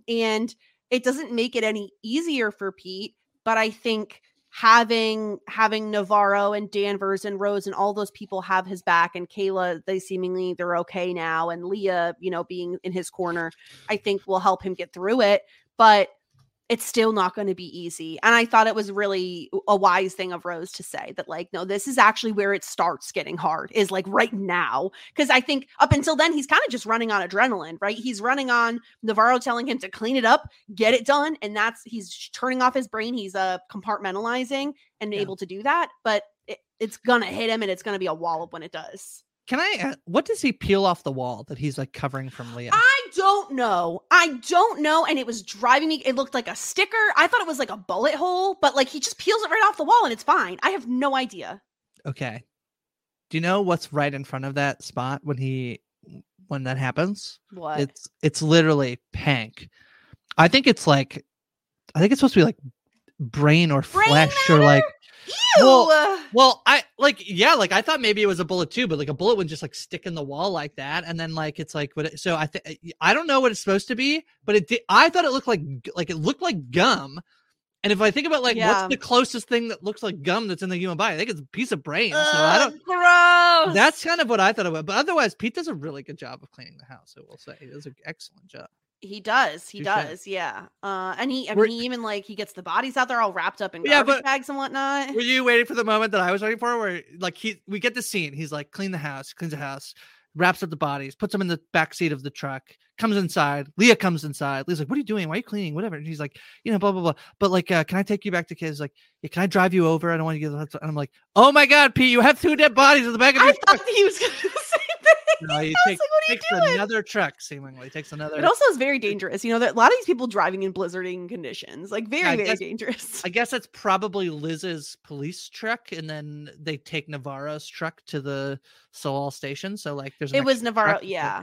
it doesn't make it any easier for Pete, but I think having Navarro and Danvers and Rose and all those people have his back, and Kayla, they're okay now, and Leah, you know, being in his corner, I think will help him get through it. But it's still not going to be easy. And I thought it was really a wise thing of Rose to say that, like, no, this is actually where it starts getting hard, is like right now. Because I think up until then, he's kind of just running on adrenaline, right? He's running on Navarro telling him to clean it up, get it done. And he's turning off his brain. He's compartmentalizing and able to do that. But it's going to hit him, and it's going to be a wallop when it does. Can I, what does he peel off the wall that he's like covering from Leah? I don't know. And it was driving me. It looked like a sticker. I thought it was like a bullet hole, but like he just peels it right off the wall and it's fine. I have no idea. Okay. Do you know what's right in front of that spot when that happens? What? It's literally Pank. I think it's supposed to be like brain or flesh or like, Well, I I thought maybe it was a bullet too, but like a bullet would just like stick in the wall like that, and then like it's like so I don't know what it's supposed to be, but I thought it looked like it looked like gum. And if I think about like what's the closest thing that looks like gum that's in the human body, I think it's a piece of brain. So I don't. Gross. That's kind of what I thought about. But otherwise, Pete does a really good job of cleaning the house. I will say he does an excellent job. He does. Yeah. And he even like he gets the bodies out there all wrapped up in garbage bags and whatnot. Were you waiting for the moment that I was waiting for, where like we get the scene? He's like, cleans the house, wraps up the bodies, puts them in the back seat of the truck, comes inside. Leah comes inside. Leah's like, what are you doing? Why are you cleaning? Whatever. And he's like, blah, blah, blah. But like, can I take you back to kids? Like, yeah, can I drive you over? I don't want you to get. And I'm like, oh my God, Pete, you have 2 dead bodies in the back of your truck. I thought he was going to say that. No, he takes another truck, seemingly. Takes another. It also is very dangerous. You know, that a lot of these people driving in blizzarding conditions, like very dangerous. I guess that's probably Liz's police truck, and then they take Navarro's truck to the Solal station. So like, there's it was Navarro. Truck. Yeah.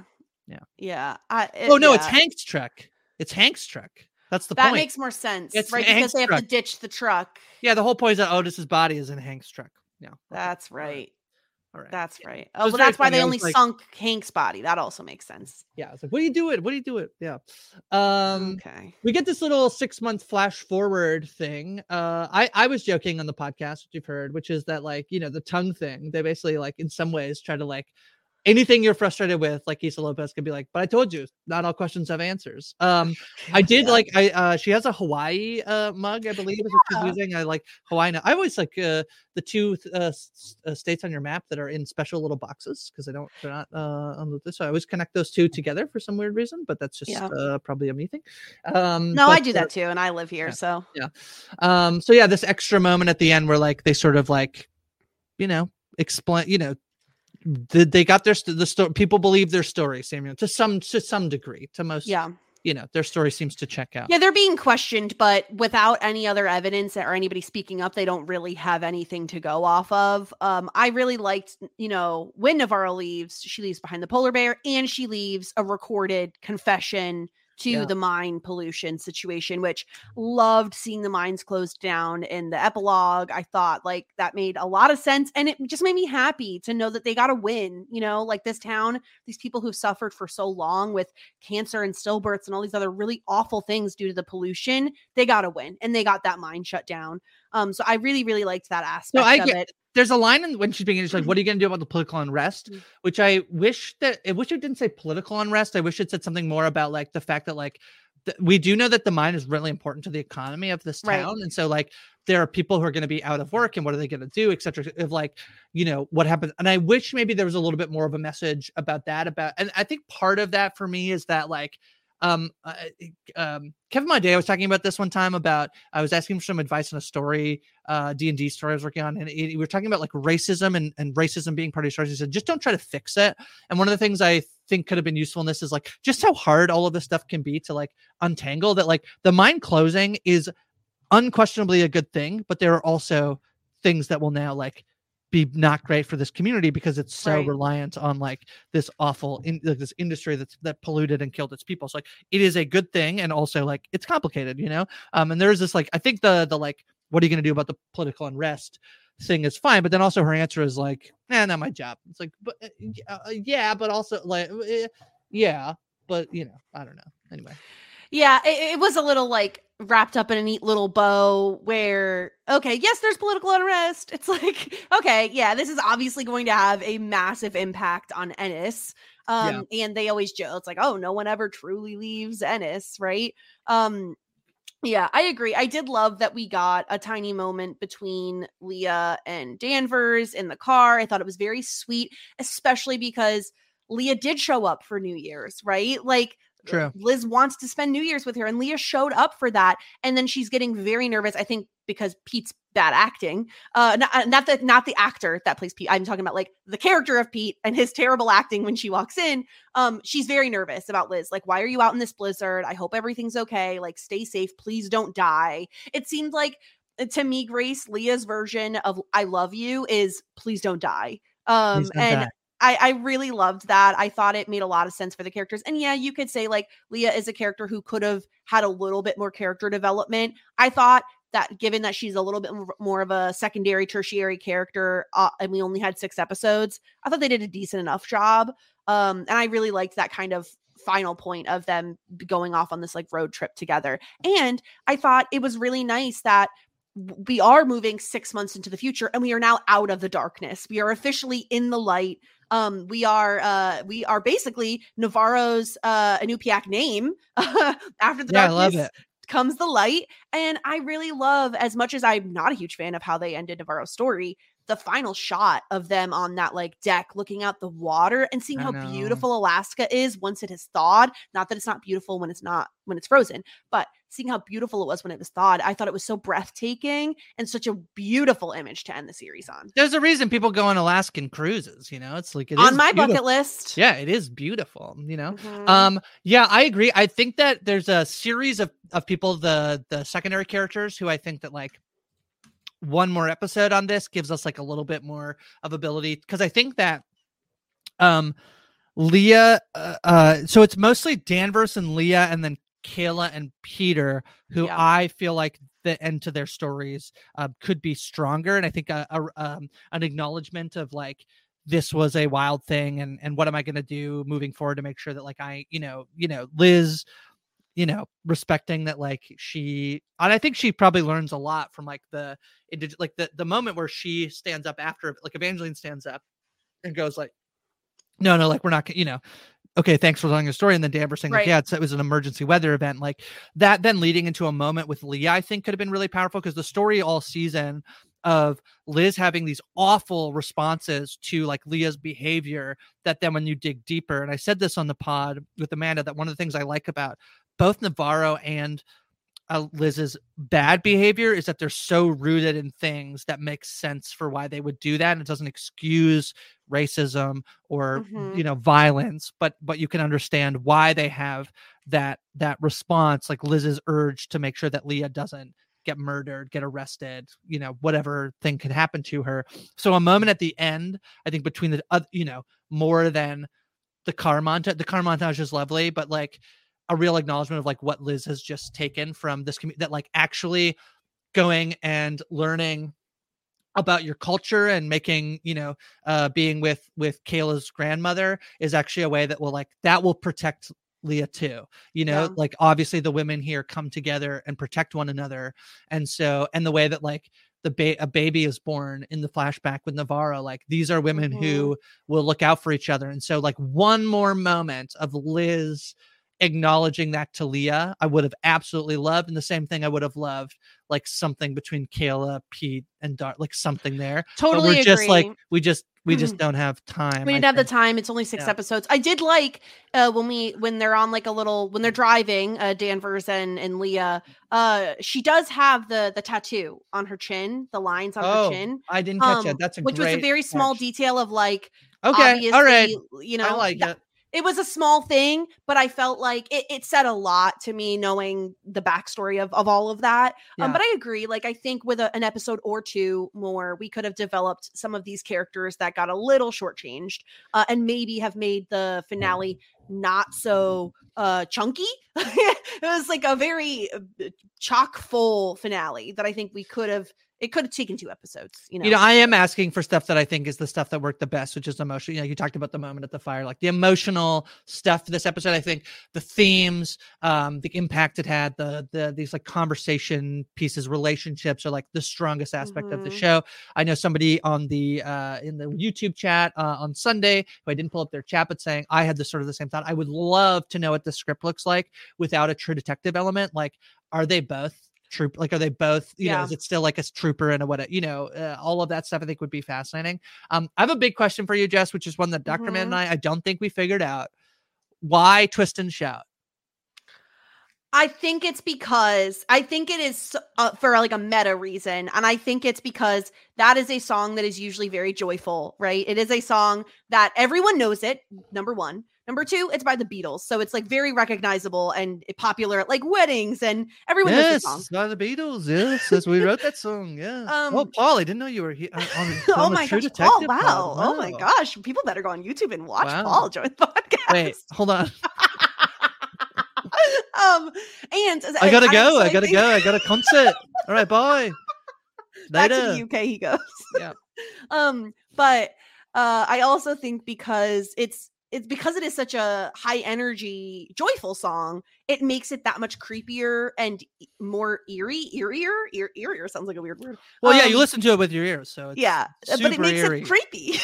It's Hank's truck. It's Hank's truck. That's the point. That makes more sense, right? Hank's because they have to ditch the truck. Yeah, the whole point is that Otis's body is in Hank's truck. Yeah, that's right. All right. That's right. Oh, well, that's why they only sunk Hank's body. That also makes sense. Yeah, I was like, what do you do it? Yeah. Okay. We get this little 6-month flash forward thing. I was joking on the podcast, which you've heard, which is that like, the tongue thing. They basically like in some ways try to like anything you're frustrated with, like Issa Lopez could be like, but I told you, not all questions have answers. I did like, she has a Hawaii mug, I believe is what she's using. I like Hawaii. I always like the 2 states on your map that are in special little boxes because they're not on this. So I always connect those 2 together for some weird reason, but that's just probably a me thing. No, I do that too, and I live here, so yeah. So yeah, this extra moment at the end where like they sort of like, explain, they got the story. People believe their story, Samuel, to some degree. To most, their story seems to check out. Yeah, they're being questioned, but without any other evidence or anybody speaking up, they don't really have anything to go off of. I really liked, when Navarro leaves, she leaves behind the polar bear, and she leaves a recorded confession to the mine pollution situation, which loved seeing the mines closed down in the epilogue. I thought like that made a lot of sense, and it just made me happy to know that they got a win. Like this town, these people who've suffered for so long with cancer and stillbirths and all these other really awful things due to the pollution, they got a win, and they got that mine shut down. So I really, really liked that aspect of it. There's a line when she's being like, what are you going to do about the political unrest? Which I wish it didn't say political unrest. I wish it said something more about like the fact that like we do know that the mine is really important to the economy of this town. Right. And so like there are people who are going to be out of work, and what are they going to do, et cetera, of like, what happens. And I wish maybe there was a little bit more of a message about that, and I think part of that for me is that like, Kevin Monday, I was talking about this one time I was asking for some advice on a story, D&D story I was working on. And we were talking about like racism and racism being part of your story. He said, just don't try to fix it. And one of the things I think could have been useful in this is like, just how hard all of this stuff can be to like untangle that. Like the mine closing is unquestionably a good thing, but there are also things that will now like be not great for this community because it's so reliant on like this awful this industry that polluted and killed its people. So like it is a good thing, and also like it's complicated, and there's this like, I think the like, what are you going to do about the political unrest thing is fine, but then also her answer is like, not my job. It's like, but but also like but I don't know. Anyway. Yeah, it was a little like wrapped up in a neat little bow where, okay, yes, there's political unrest. It's like, okay, yeah, this is obviously going to have a massive impact on Ennis. And they always joke, it's like, oh, no one ever truly leaves Ennis, right? Yeah, I agree. I did love that we got a tiny moment between Leah and Danvers in the car. I thought it was very sweet, especially because Leah did show up for New Year's, right? Like, true. Liz wants to spend New Year's with her, and Leah showed up for that. And then she's getting very nervous, I think, because Pete's bad acting. Not the actor that plays Pete. I'm talking about like the character of Pete and his terrible acting when she walks in. She's very nervous about Liz. Like, why are you out in this blizzard? I hope everything's okay. Like, stay safe. Please don't die. It seemed like, to me, Grace, Leah's version of I love you is please don't die. I really loved that. I thought it made a lot of sense for the characters. And yeah, you could say like Leah is a character who could have had a little bit more character development. I thought that given that she's a little bit more of a secondary, tertiary character, and we only had 6 episodes, I thought they did a decent enough job. And I really liked that kind of final point of them going off on this like road trip together. And I thought it was really nice that we are moving 6 months into the future and we are now out of the darkness. We are officially in the light. We are basically Navarro's Inupiaq name. After the darkness, I love it. Comes the light. And I really love, as much as I'm not a huge fan of how they ended Navarro's story, the final shot of them on that like deck looking out the water and seeing how beautiful Alaska is once it has thawed. Not that it's not beautiful when it's frozen, but seeing how beautiful it was when it was thawed. I thought it was so breathtaking and such a beautiful image to end the series on. There's a reason people go on Alaskan cruises, it's like, it on my bucket list. Yeah, it is beautiful, Yeah, I agree. I think that there's a series of people, the secondary characters, who I think that like one more episode on this gives us like a little bit more of ability, because I think that Leah so it's mostly Danvers and Leah and then Kayla and Peter who I feel like the end to their stories could be stronger, and I think an acknowledgement of like, this was a wild thing, and what am I going to do moving forward to make sure that like I Liz respecting that, like and I think she probably learns a lot from like the moment where she stands up after, like Evangeline stands up and goes like, no, like we're not, okay, thanks for telling your story. And then Danvers saying like, it was an emergency weather event, like that, then leading into a moment with Leah, I think could have been really powerful, because the story all season of Liz having these awful responses to like Leah's behavior, that then when you dig deeper, and I said this on the pod with Amanda, that one of the things I like about both Navarro and Liz's bad behavior is that they're so rooted in things that make sense for why they would do that. And it doesn't excuse racism or, violence, but you can understand why they have that response, like Liz's urge to make sure that Leah doesn't get murdered, get arrested, whatever thing could happen to her. So a moment at the end, I think between the, more than the car montage is lovely, but like a real acknowledgement of like what Liz has just taken from this community, that like actually going and learning about your culture and making, being with Kayla's grandmother is actually a way that will protect Leah too, like obviously the women here come together and protect one another. And so, and the way that like a baby is born in the flashback with Navarro, like these are women who will look out for each other. And so like one more moment of Liz acknowledging that to Leah, I would have absolutely loved. And the same thing I would have loved, like something between Kayla, Pete, and Dart, like something there. Totally agree. Just like, we just don't have time. We didn't have the time. It's only 6 episodes. I did like when they're on like when they're driving, Danvers and Leah, she does have the tattoo on her chin, the lines on her chin. I didn't catch that. That's which was a very small detail of like, okay, all right, I like it. It was a small thing, but I felt like it said a lot to me, knowing the backstory of all of that. But I agree. Like, I think with an episode or 2 more, we could have developed some of these characters that got a little shortchanged, and maybe have made the finale not so chunky. It was like a very chock full finale that I think it could have taken 2 episodes. I am asking for stuff that I think is the stuff that worked the best, which is emotional. You talked about the moment at the fire, like the emotional stuff for this episode. I think the themes, the impact it had, these like conversation pieces, relationships are like the strongest aspect of the show. I know somebody on the in the YouTube chat on Sunday, who I didn't pull up their chat, but saying I had the same thought. I would love to know what the script looks like without a True Detective element. Like, are they both troop? Like, are they both, is it still like a trooper and all of that stuff I think would be fascinating. I have a big question for you, Jess, which is one that Dr. Man and I don't think we figured out. Why Twist and Shout? I think it's because it is for like a meta reason. And I think it's because that is a song that is usually very joyful, right? It is a song that everyone knows it. Number 1. Number 2, it's by the Beatles. So it's like very recognizable and popular at like weddings, and everyone knows the song. Yes, by the Beatles. Yes, we wrote that song. Yeah. Paul, I didn't know you were here on oh my gosh, Paul, wow. Oh my gosh. People better go on YouTube and watch Paul join the podcast. Wait, hold on. And I gotta go. I got a concert. All right, bye. Back to Later. the UK he goes. Yeah. But I also think because it's because it is such a high energy, joyful song, it makes it that much creepier and more eerier sounds like a weird word. Well, yeah, you listen to it with your ears, so it's but it makes eerie. it creepy.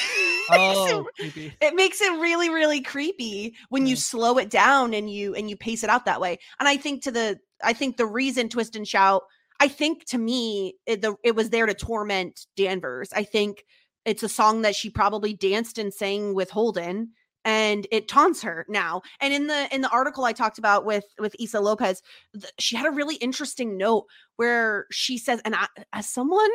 Creepy. It makes it really, really creepy when you slow it down and you pace it out that way. And I think the reason Twist and Shout, I think to me, it was there to torment Danvers. I think it's a song that she probably danced and sang with Holden, and it taunts her now. And in the article I talked about with Issa Lopez, she had a really interesting note where she says, and as someone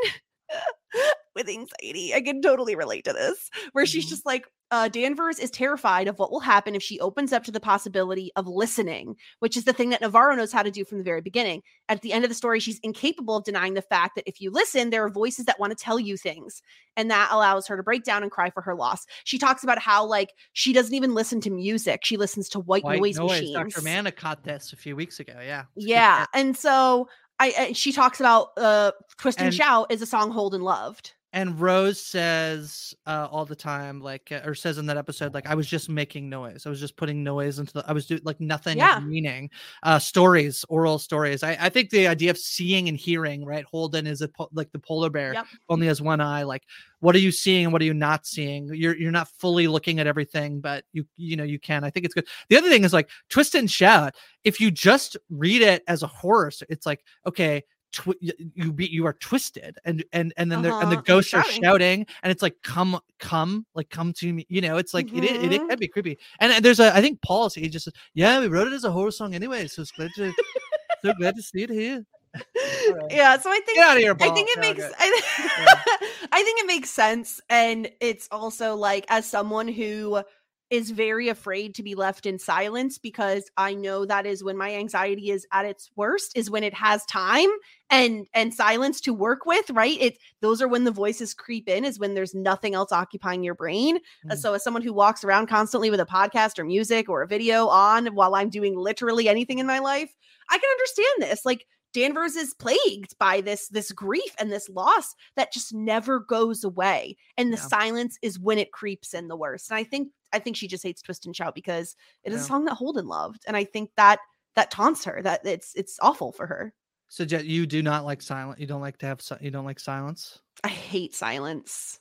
with anxiety, I can totally relate to this, where she's just like, Danvers is terrified of what will happen if she opens up to the possibility of listening, which is the thing that Navarro knows how to do from the very beginning. At the end of the story, she's incapable of denying the fact that if you listen, there are voices that want to tell you things, and that allows her to break down and cry for her loss. She talks about how, like, she doesn't even listen to music. She listens to white noise machines. Dr. Manna caught this a few weeks ago. Yeah. Yeah. And so she talks about Twist and Shout is a song Holden loved. And Rose says all the time, like, or says in that episode, like, I was just making noise. I was just putting noise into I was doing like nothing of meaning. Stories, oral stories. I think the idea of seeing and hearing, right? Holden is like the polar bear, only has one eye. Like, what are you seeing and what are you not seeing? You're not fully looking at everything, but you can. I think it's good. The other thing is, like, Twist and Shout. If you just read it as a horror, it's like, okay, you are twisted, and then the ghosts are shouting, and it's like, come to me, it's like it can be creepy. And there's I think Paul, he just says, yeah, we wrote it as a horror song anyway, so it's glad to see it here. Right. Yeah, so I think get out of here, Paul. I think it makes I think it makes sense. And it's also like, as someone who is very afraid to be left in silence, because I know that is when my anxiety is at its worst, is when it has time and silence to work with, right? Those are when the voices creep in, is when there's nothing else occupying your brain. So as someone who walks around constantly with a podcast or music or a video on while I'm doing literally anything in my life, I can understand this. Like, Danvers is plagued by this grief and this loss that just never goes away. And the silence is when it creeps in the worst. And I think she just hates Twist and Shout because it is a song that Holden loved. And I think that taunts her, that it's awful for her. So you do not like silence? You don't like silence? I hate silence.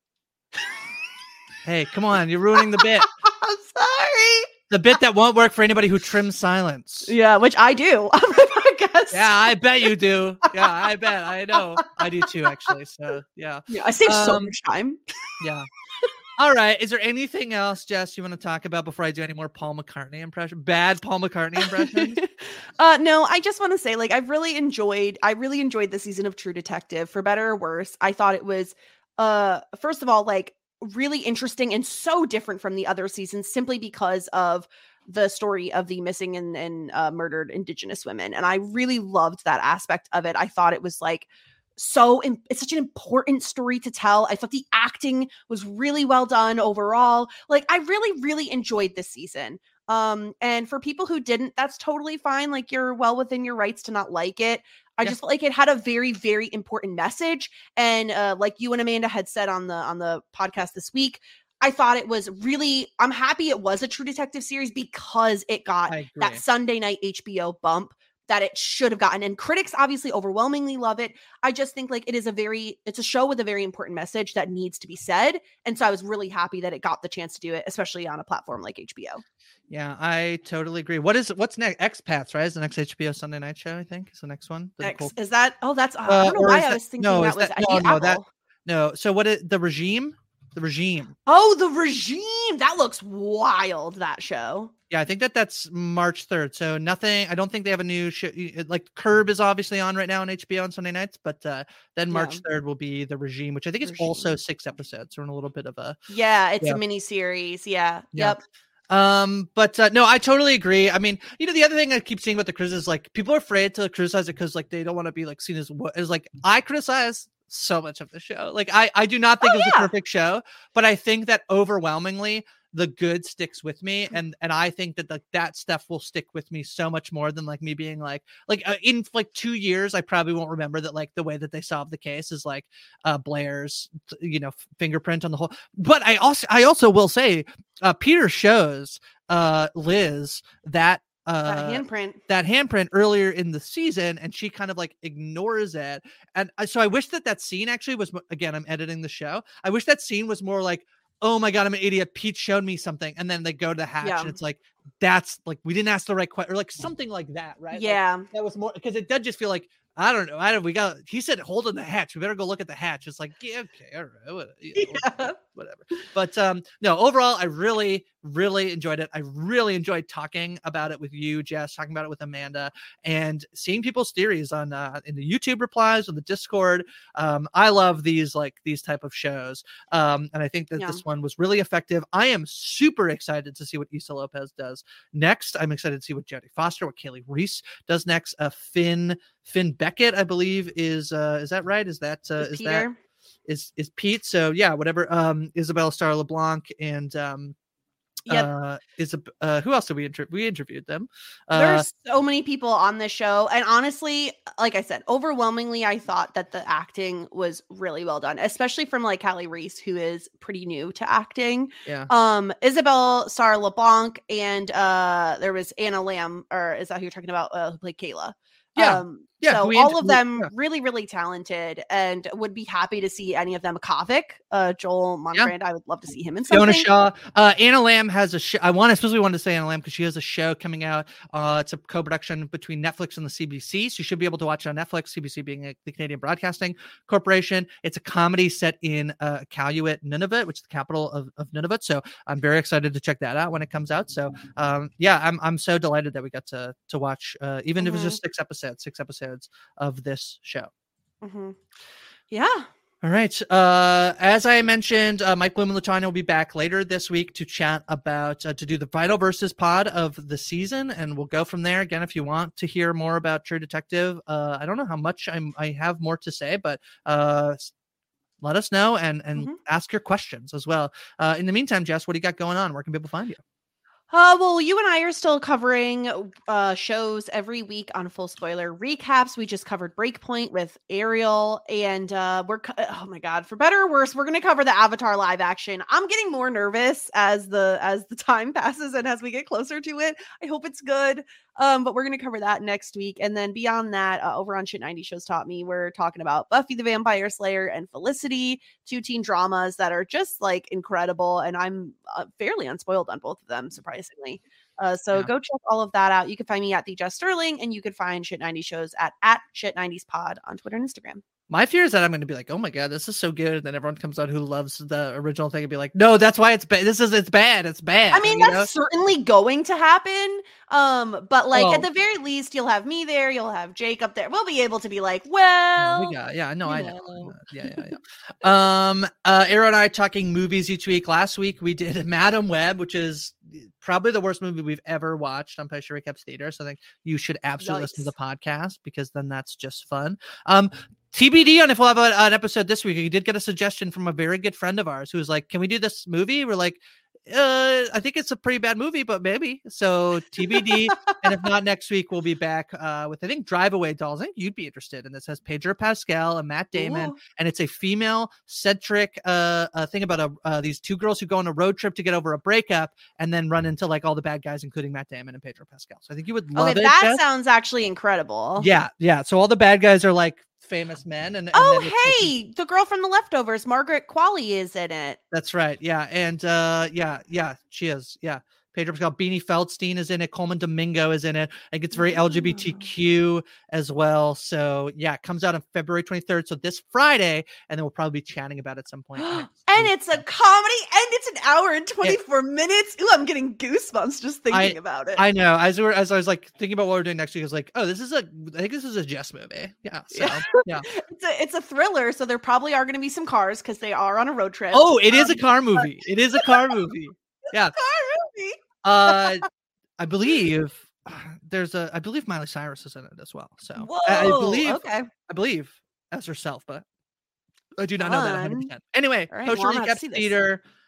Hey, come on. You're ruining the bit. I'm sorry. The bit that won't work for anybody who trims silence. Yeah, which I do on my podcast. Yeah, I bet you do. Yeah, I bet. I know. I do too, actually. So, yeah. Yeah, I save so much time. Yeah. All right. Is there anything else, Jess, you want to talk about before I do any more Paul McCartney impressions? Bad Paul McCartney impressions? No, I just want to say, like, I really enjoyed the season of True Detective, for better or worse. I thought it was, first of all, like, really interesting and so different from the other seasons, simply because of the story of the missing and murdered Indigenous women. And I really loved that aspect of it. I thought it was like it's such an important story to tell. I thought the acting was really well done overall. Like, I really, really enjoyed this season. And for people who didn't, that's totally fine. Like, you're well within your rights to not like it. I just felt like it had a very, very important message. And like you and Amanda had said on the podcast this week, I thought it was really, I'm happy it was a True Detective series because it got that Sunday night HBO bump that it should have gotten. And critics obviously overwhelmingly love it. I just think, like, it's a show with a very important message that needs to be said. And so I was really happy that it got the chance to do it, especially on a platform like HBO. Yeah, I totally agree. What's next? Expats, right? Is the next HBO Sunday night show, I think, is the next one. Is that? Oh, that's, I don't know why I was thinking that was Apple. No. So what is The Regime? The Regime. Oh, The Regime. That looks wild, that show. Yeah, I think that's March 3rd. So nothing, I don't think they have a new show. Like, Curb is obviously on right now on HBO on Sunday nights, but then March 3rd will be The Regime, which I think is also 6 episodes. So we're in a little bit of a... Yeah, it's a mini series. Yeah. Yep. But no, I totally agree. I mean, the other thing I keep seeing about the criticism is, like, people are afraid to criticize it because, like, they don't want to be, like, seen as like, I criticize so much of the show. Like, I do not think it was a perfect show, but I think that overwhelmingly the good sticks with me, and I think that that stuff will stick with me so much more than like me being like in like 2 years I probably won't remember that like the way that they solved the case is like Blair's fingerprint on the whole. But I also will say Peter shows Liz that handprint earlier in the season, and she kind of like ignores it, and so I wish that scene actually was, again, I'm editing the show, I wish that scene was more like, oh my god, I'm an idiot, Pete showed me something, and then they go to the hatch and it's like, that's like, we didn't ask the right question, or like something like that, right? Like, that was more, because it does just feel like, I don't know. He said, hold on the hatch. We better go look at the hatch. It's like, yeah, okay, all right, whatever. But no, overall, I really, really enjoyed it. I really enjoyed talking about it with you, Jess, talking about it with Amanda, and seeing people's theories on in the YouTube replies, on the Discord. I love these type of shows, and I think that this one was really effective. I am super excited to see what Issa Lopez does next. I'm excited to see what Jodie Foster, what Kaylee Reese does next. Finn Beckett, I believe, is that right? Is Peter? Is Pete? So yeah, whatever. Isabelle Star LeBlanc and who else did we interviewed them? There's so many people on this show, and honestly, like I said, overwhelmingly, I thought that the acting was really well done, especially from like Callie Reese, who is pretty new to acting. Yeah. Isabelle Star LeBlanc, and there was Anna Lamb, or is that who you're talking about? Who played Kayla? So all of them really, really talented, and would be happy to see any of them. Kavik, Joel Monbrand, I would love to see him in something. Fiona Shaw. Anna Lamb has a show. I especially wanted to say Anna Lamb because she has a show coming out. It's a co-production between Netflix and the CBC, so you should be able to watch it on Netflix, CBC being the Canadian Broadcasting Corporation. It's a comedy set in Iqaluit, Nunavut, which is the capital of Nunavut, so I'm very excited to check that out when it comes out. So I'm so delighted that we got to watch, even if it was just 6 episodes of this show. Yeah. All right. As I mentioned, Mike Bloom and LaTanya will be back later this week to chat about, to do the Vital Versus pod of the season, and we'll go from there. Again, if you want to hear more about True Detective, I don't know how much I have more to say, but let us know and ask your questions as well. In the meantime, Jess, what do you got going on? Where can people find you? Well, you and I are still covering shows every week on Full Spoiler Recaps. We just covered Breakpoint with Ariel, and oh my god, for better or worse, we're going to cover the Avatar live action. I'm getting more nervous as the time passes and as we get closer to it. I hope it's good. But we're going to cover that next week. And then beyond that, over on Shit 90 Shows Taught Me, we're talking about Buffy the Vampire Slayer and Felicity, 2 teen dramas that are just like incredible. And I'm fairly unspoiled on both of them, surprisingly. So go check all of that out. You can find me at the Jess Sterling, and you can find Shit 90 Shows at Shit 90s Pod on Twitter and Instagram. My fear is that I'm going to be like, oh my god, this is so good, and then everyone comes out who loves the original thing and be like, no, that's why it's bad. It's bad. It's bad. I mean, that's certainly going to happen. But like at the very least, you'll have me there. You'll have Jake up there. We'll be able to be like, well, I know. Arrow and I talking movies each week. Last week we did Madam Web, which is probably the worst movie we've ever watched on Pusher Recaps Theater. So I think you should absolutely listen to the podcast, because then that's just fun. TBD on if we'll have an episode this week. We did get a suggestion from a very good friend of ours who was like, can we do this movie? We're like, I think it's a pretty bad movie, but maybe. So TBD. And if not, next week we'll be back with, I think, Drive Away Dolls. I think you'd be interested in this. It has Pedro Pascal and Matt Damon. Ooh. And it's a female-centric thing about these 2 girls who go on a road trip to get over a breakup and then run into like all the bad guys, including Matt Damon and Pedro Pascal. So I think you would love it. That sounds actually incredible. Yeah. So all the bad guys are like famous men, and hey, the girl from The Leftovers, Margaret Qualley, is in it. That's right. Yeah. And she is. Yeah. Pedro Pascal, Beanie Feldstein is in it. Coleman Domingo is in it. I think it's very LGBTQ as well. So yeah, it comes out on February 23rd. So this Friday, and then we'll probably be chatting about it at some point. And it's a comedy, and it's an hour and 24 minutes. Ooh, I'm getting goosebumps just thinking about it. I know. As I was like thinking about what we're doing next week, I was like, oh, I think this is a Jess movie. Yeah. So yeah. It's a thriller. So there probably are going to be some cars because they are on a road trip. Oh, it is a car movie. It is a car movie. Yeah. I believe I believe Miley Cyrus is in it as well. So I believe as herself, but I do not know that 100%. Anyway, Poster Recaps Theater.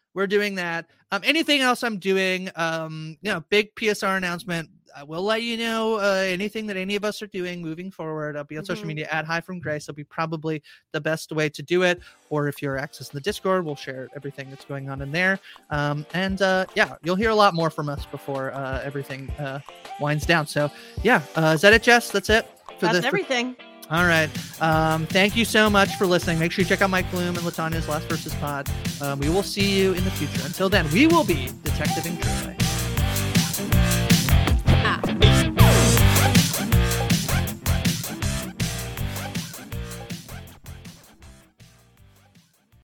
we're doing that. Anything else I'm doing, big PSR announcement. I will let you know anything that any of us are doing moving forward. I'll be on social media at High From Grace. That'll be probably the best way to do it. Or if you're accessing the Discord, we'll share everything that's going on in there. You'll hear a lot more from us before everything winds down. So is that it, Jess? That's it? That's everything. All right. Thank you so much for listening. Make sure you check out Mike Bloom and Latanya's Last Versus Pod. We will see you in the future. Until then, we will be detectiving joy.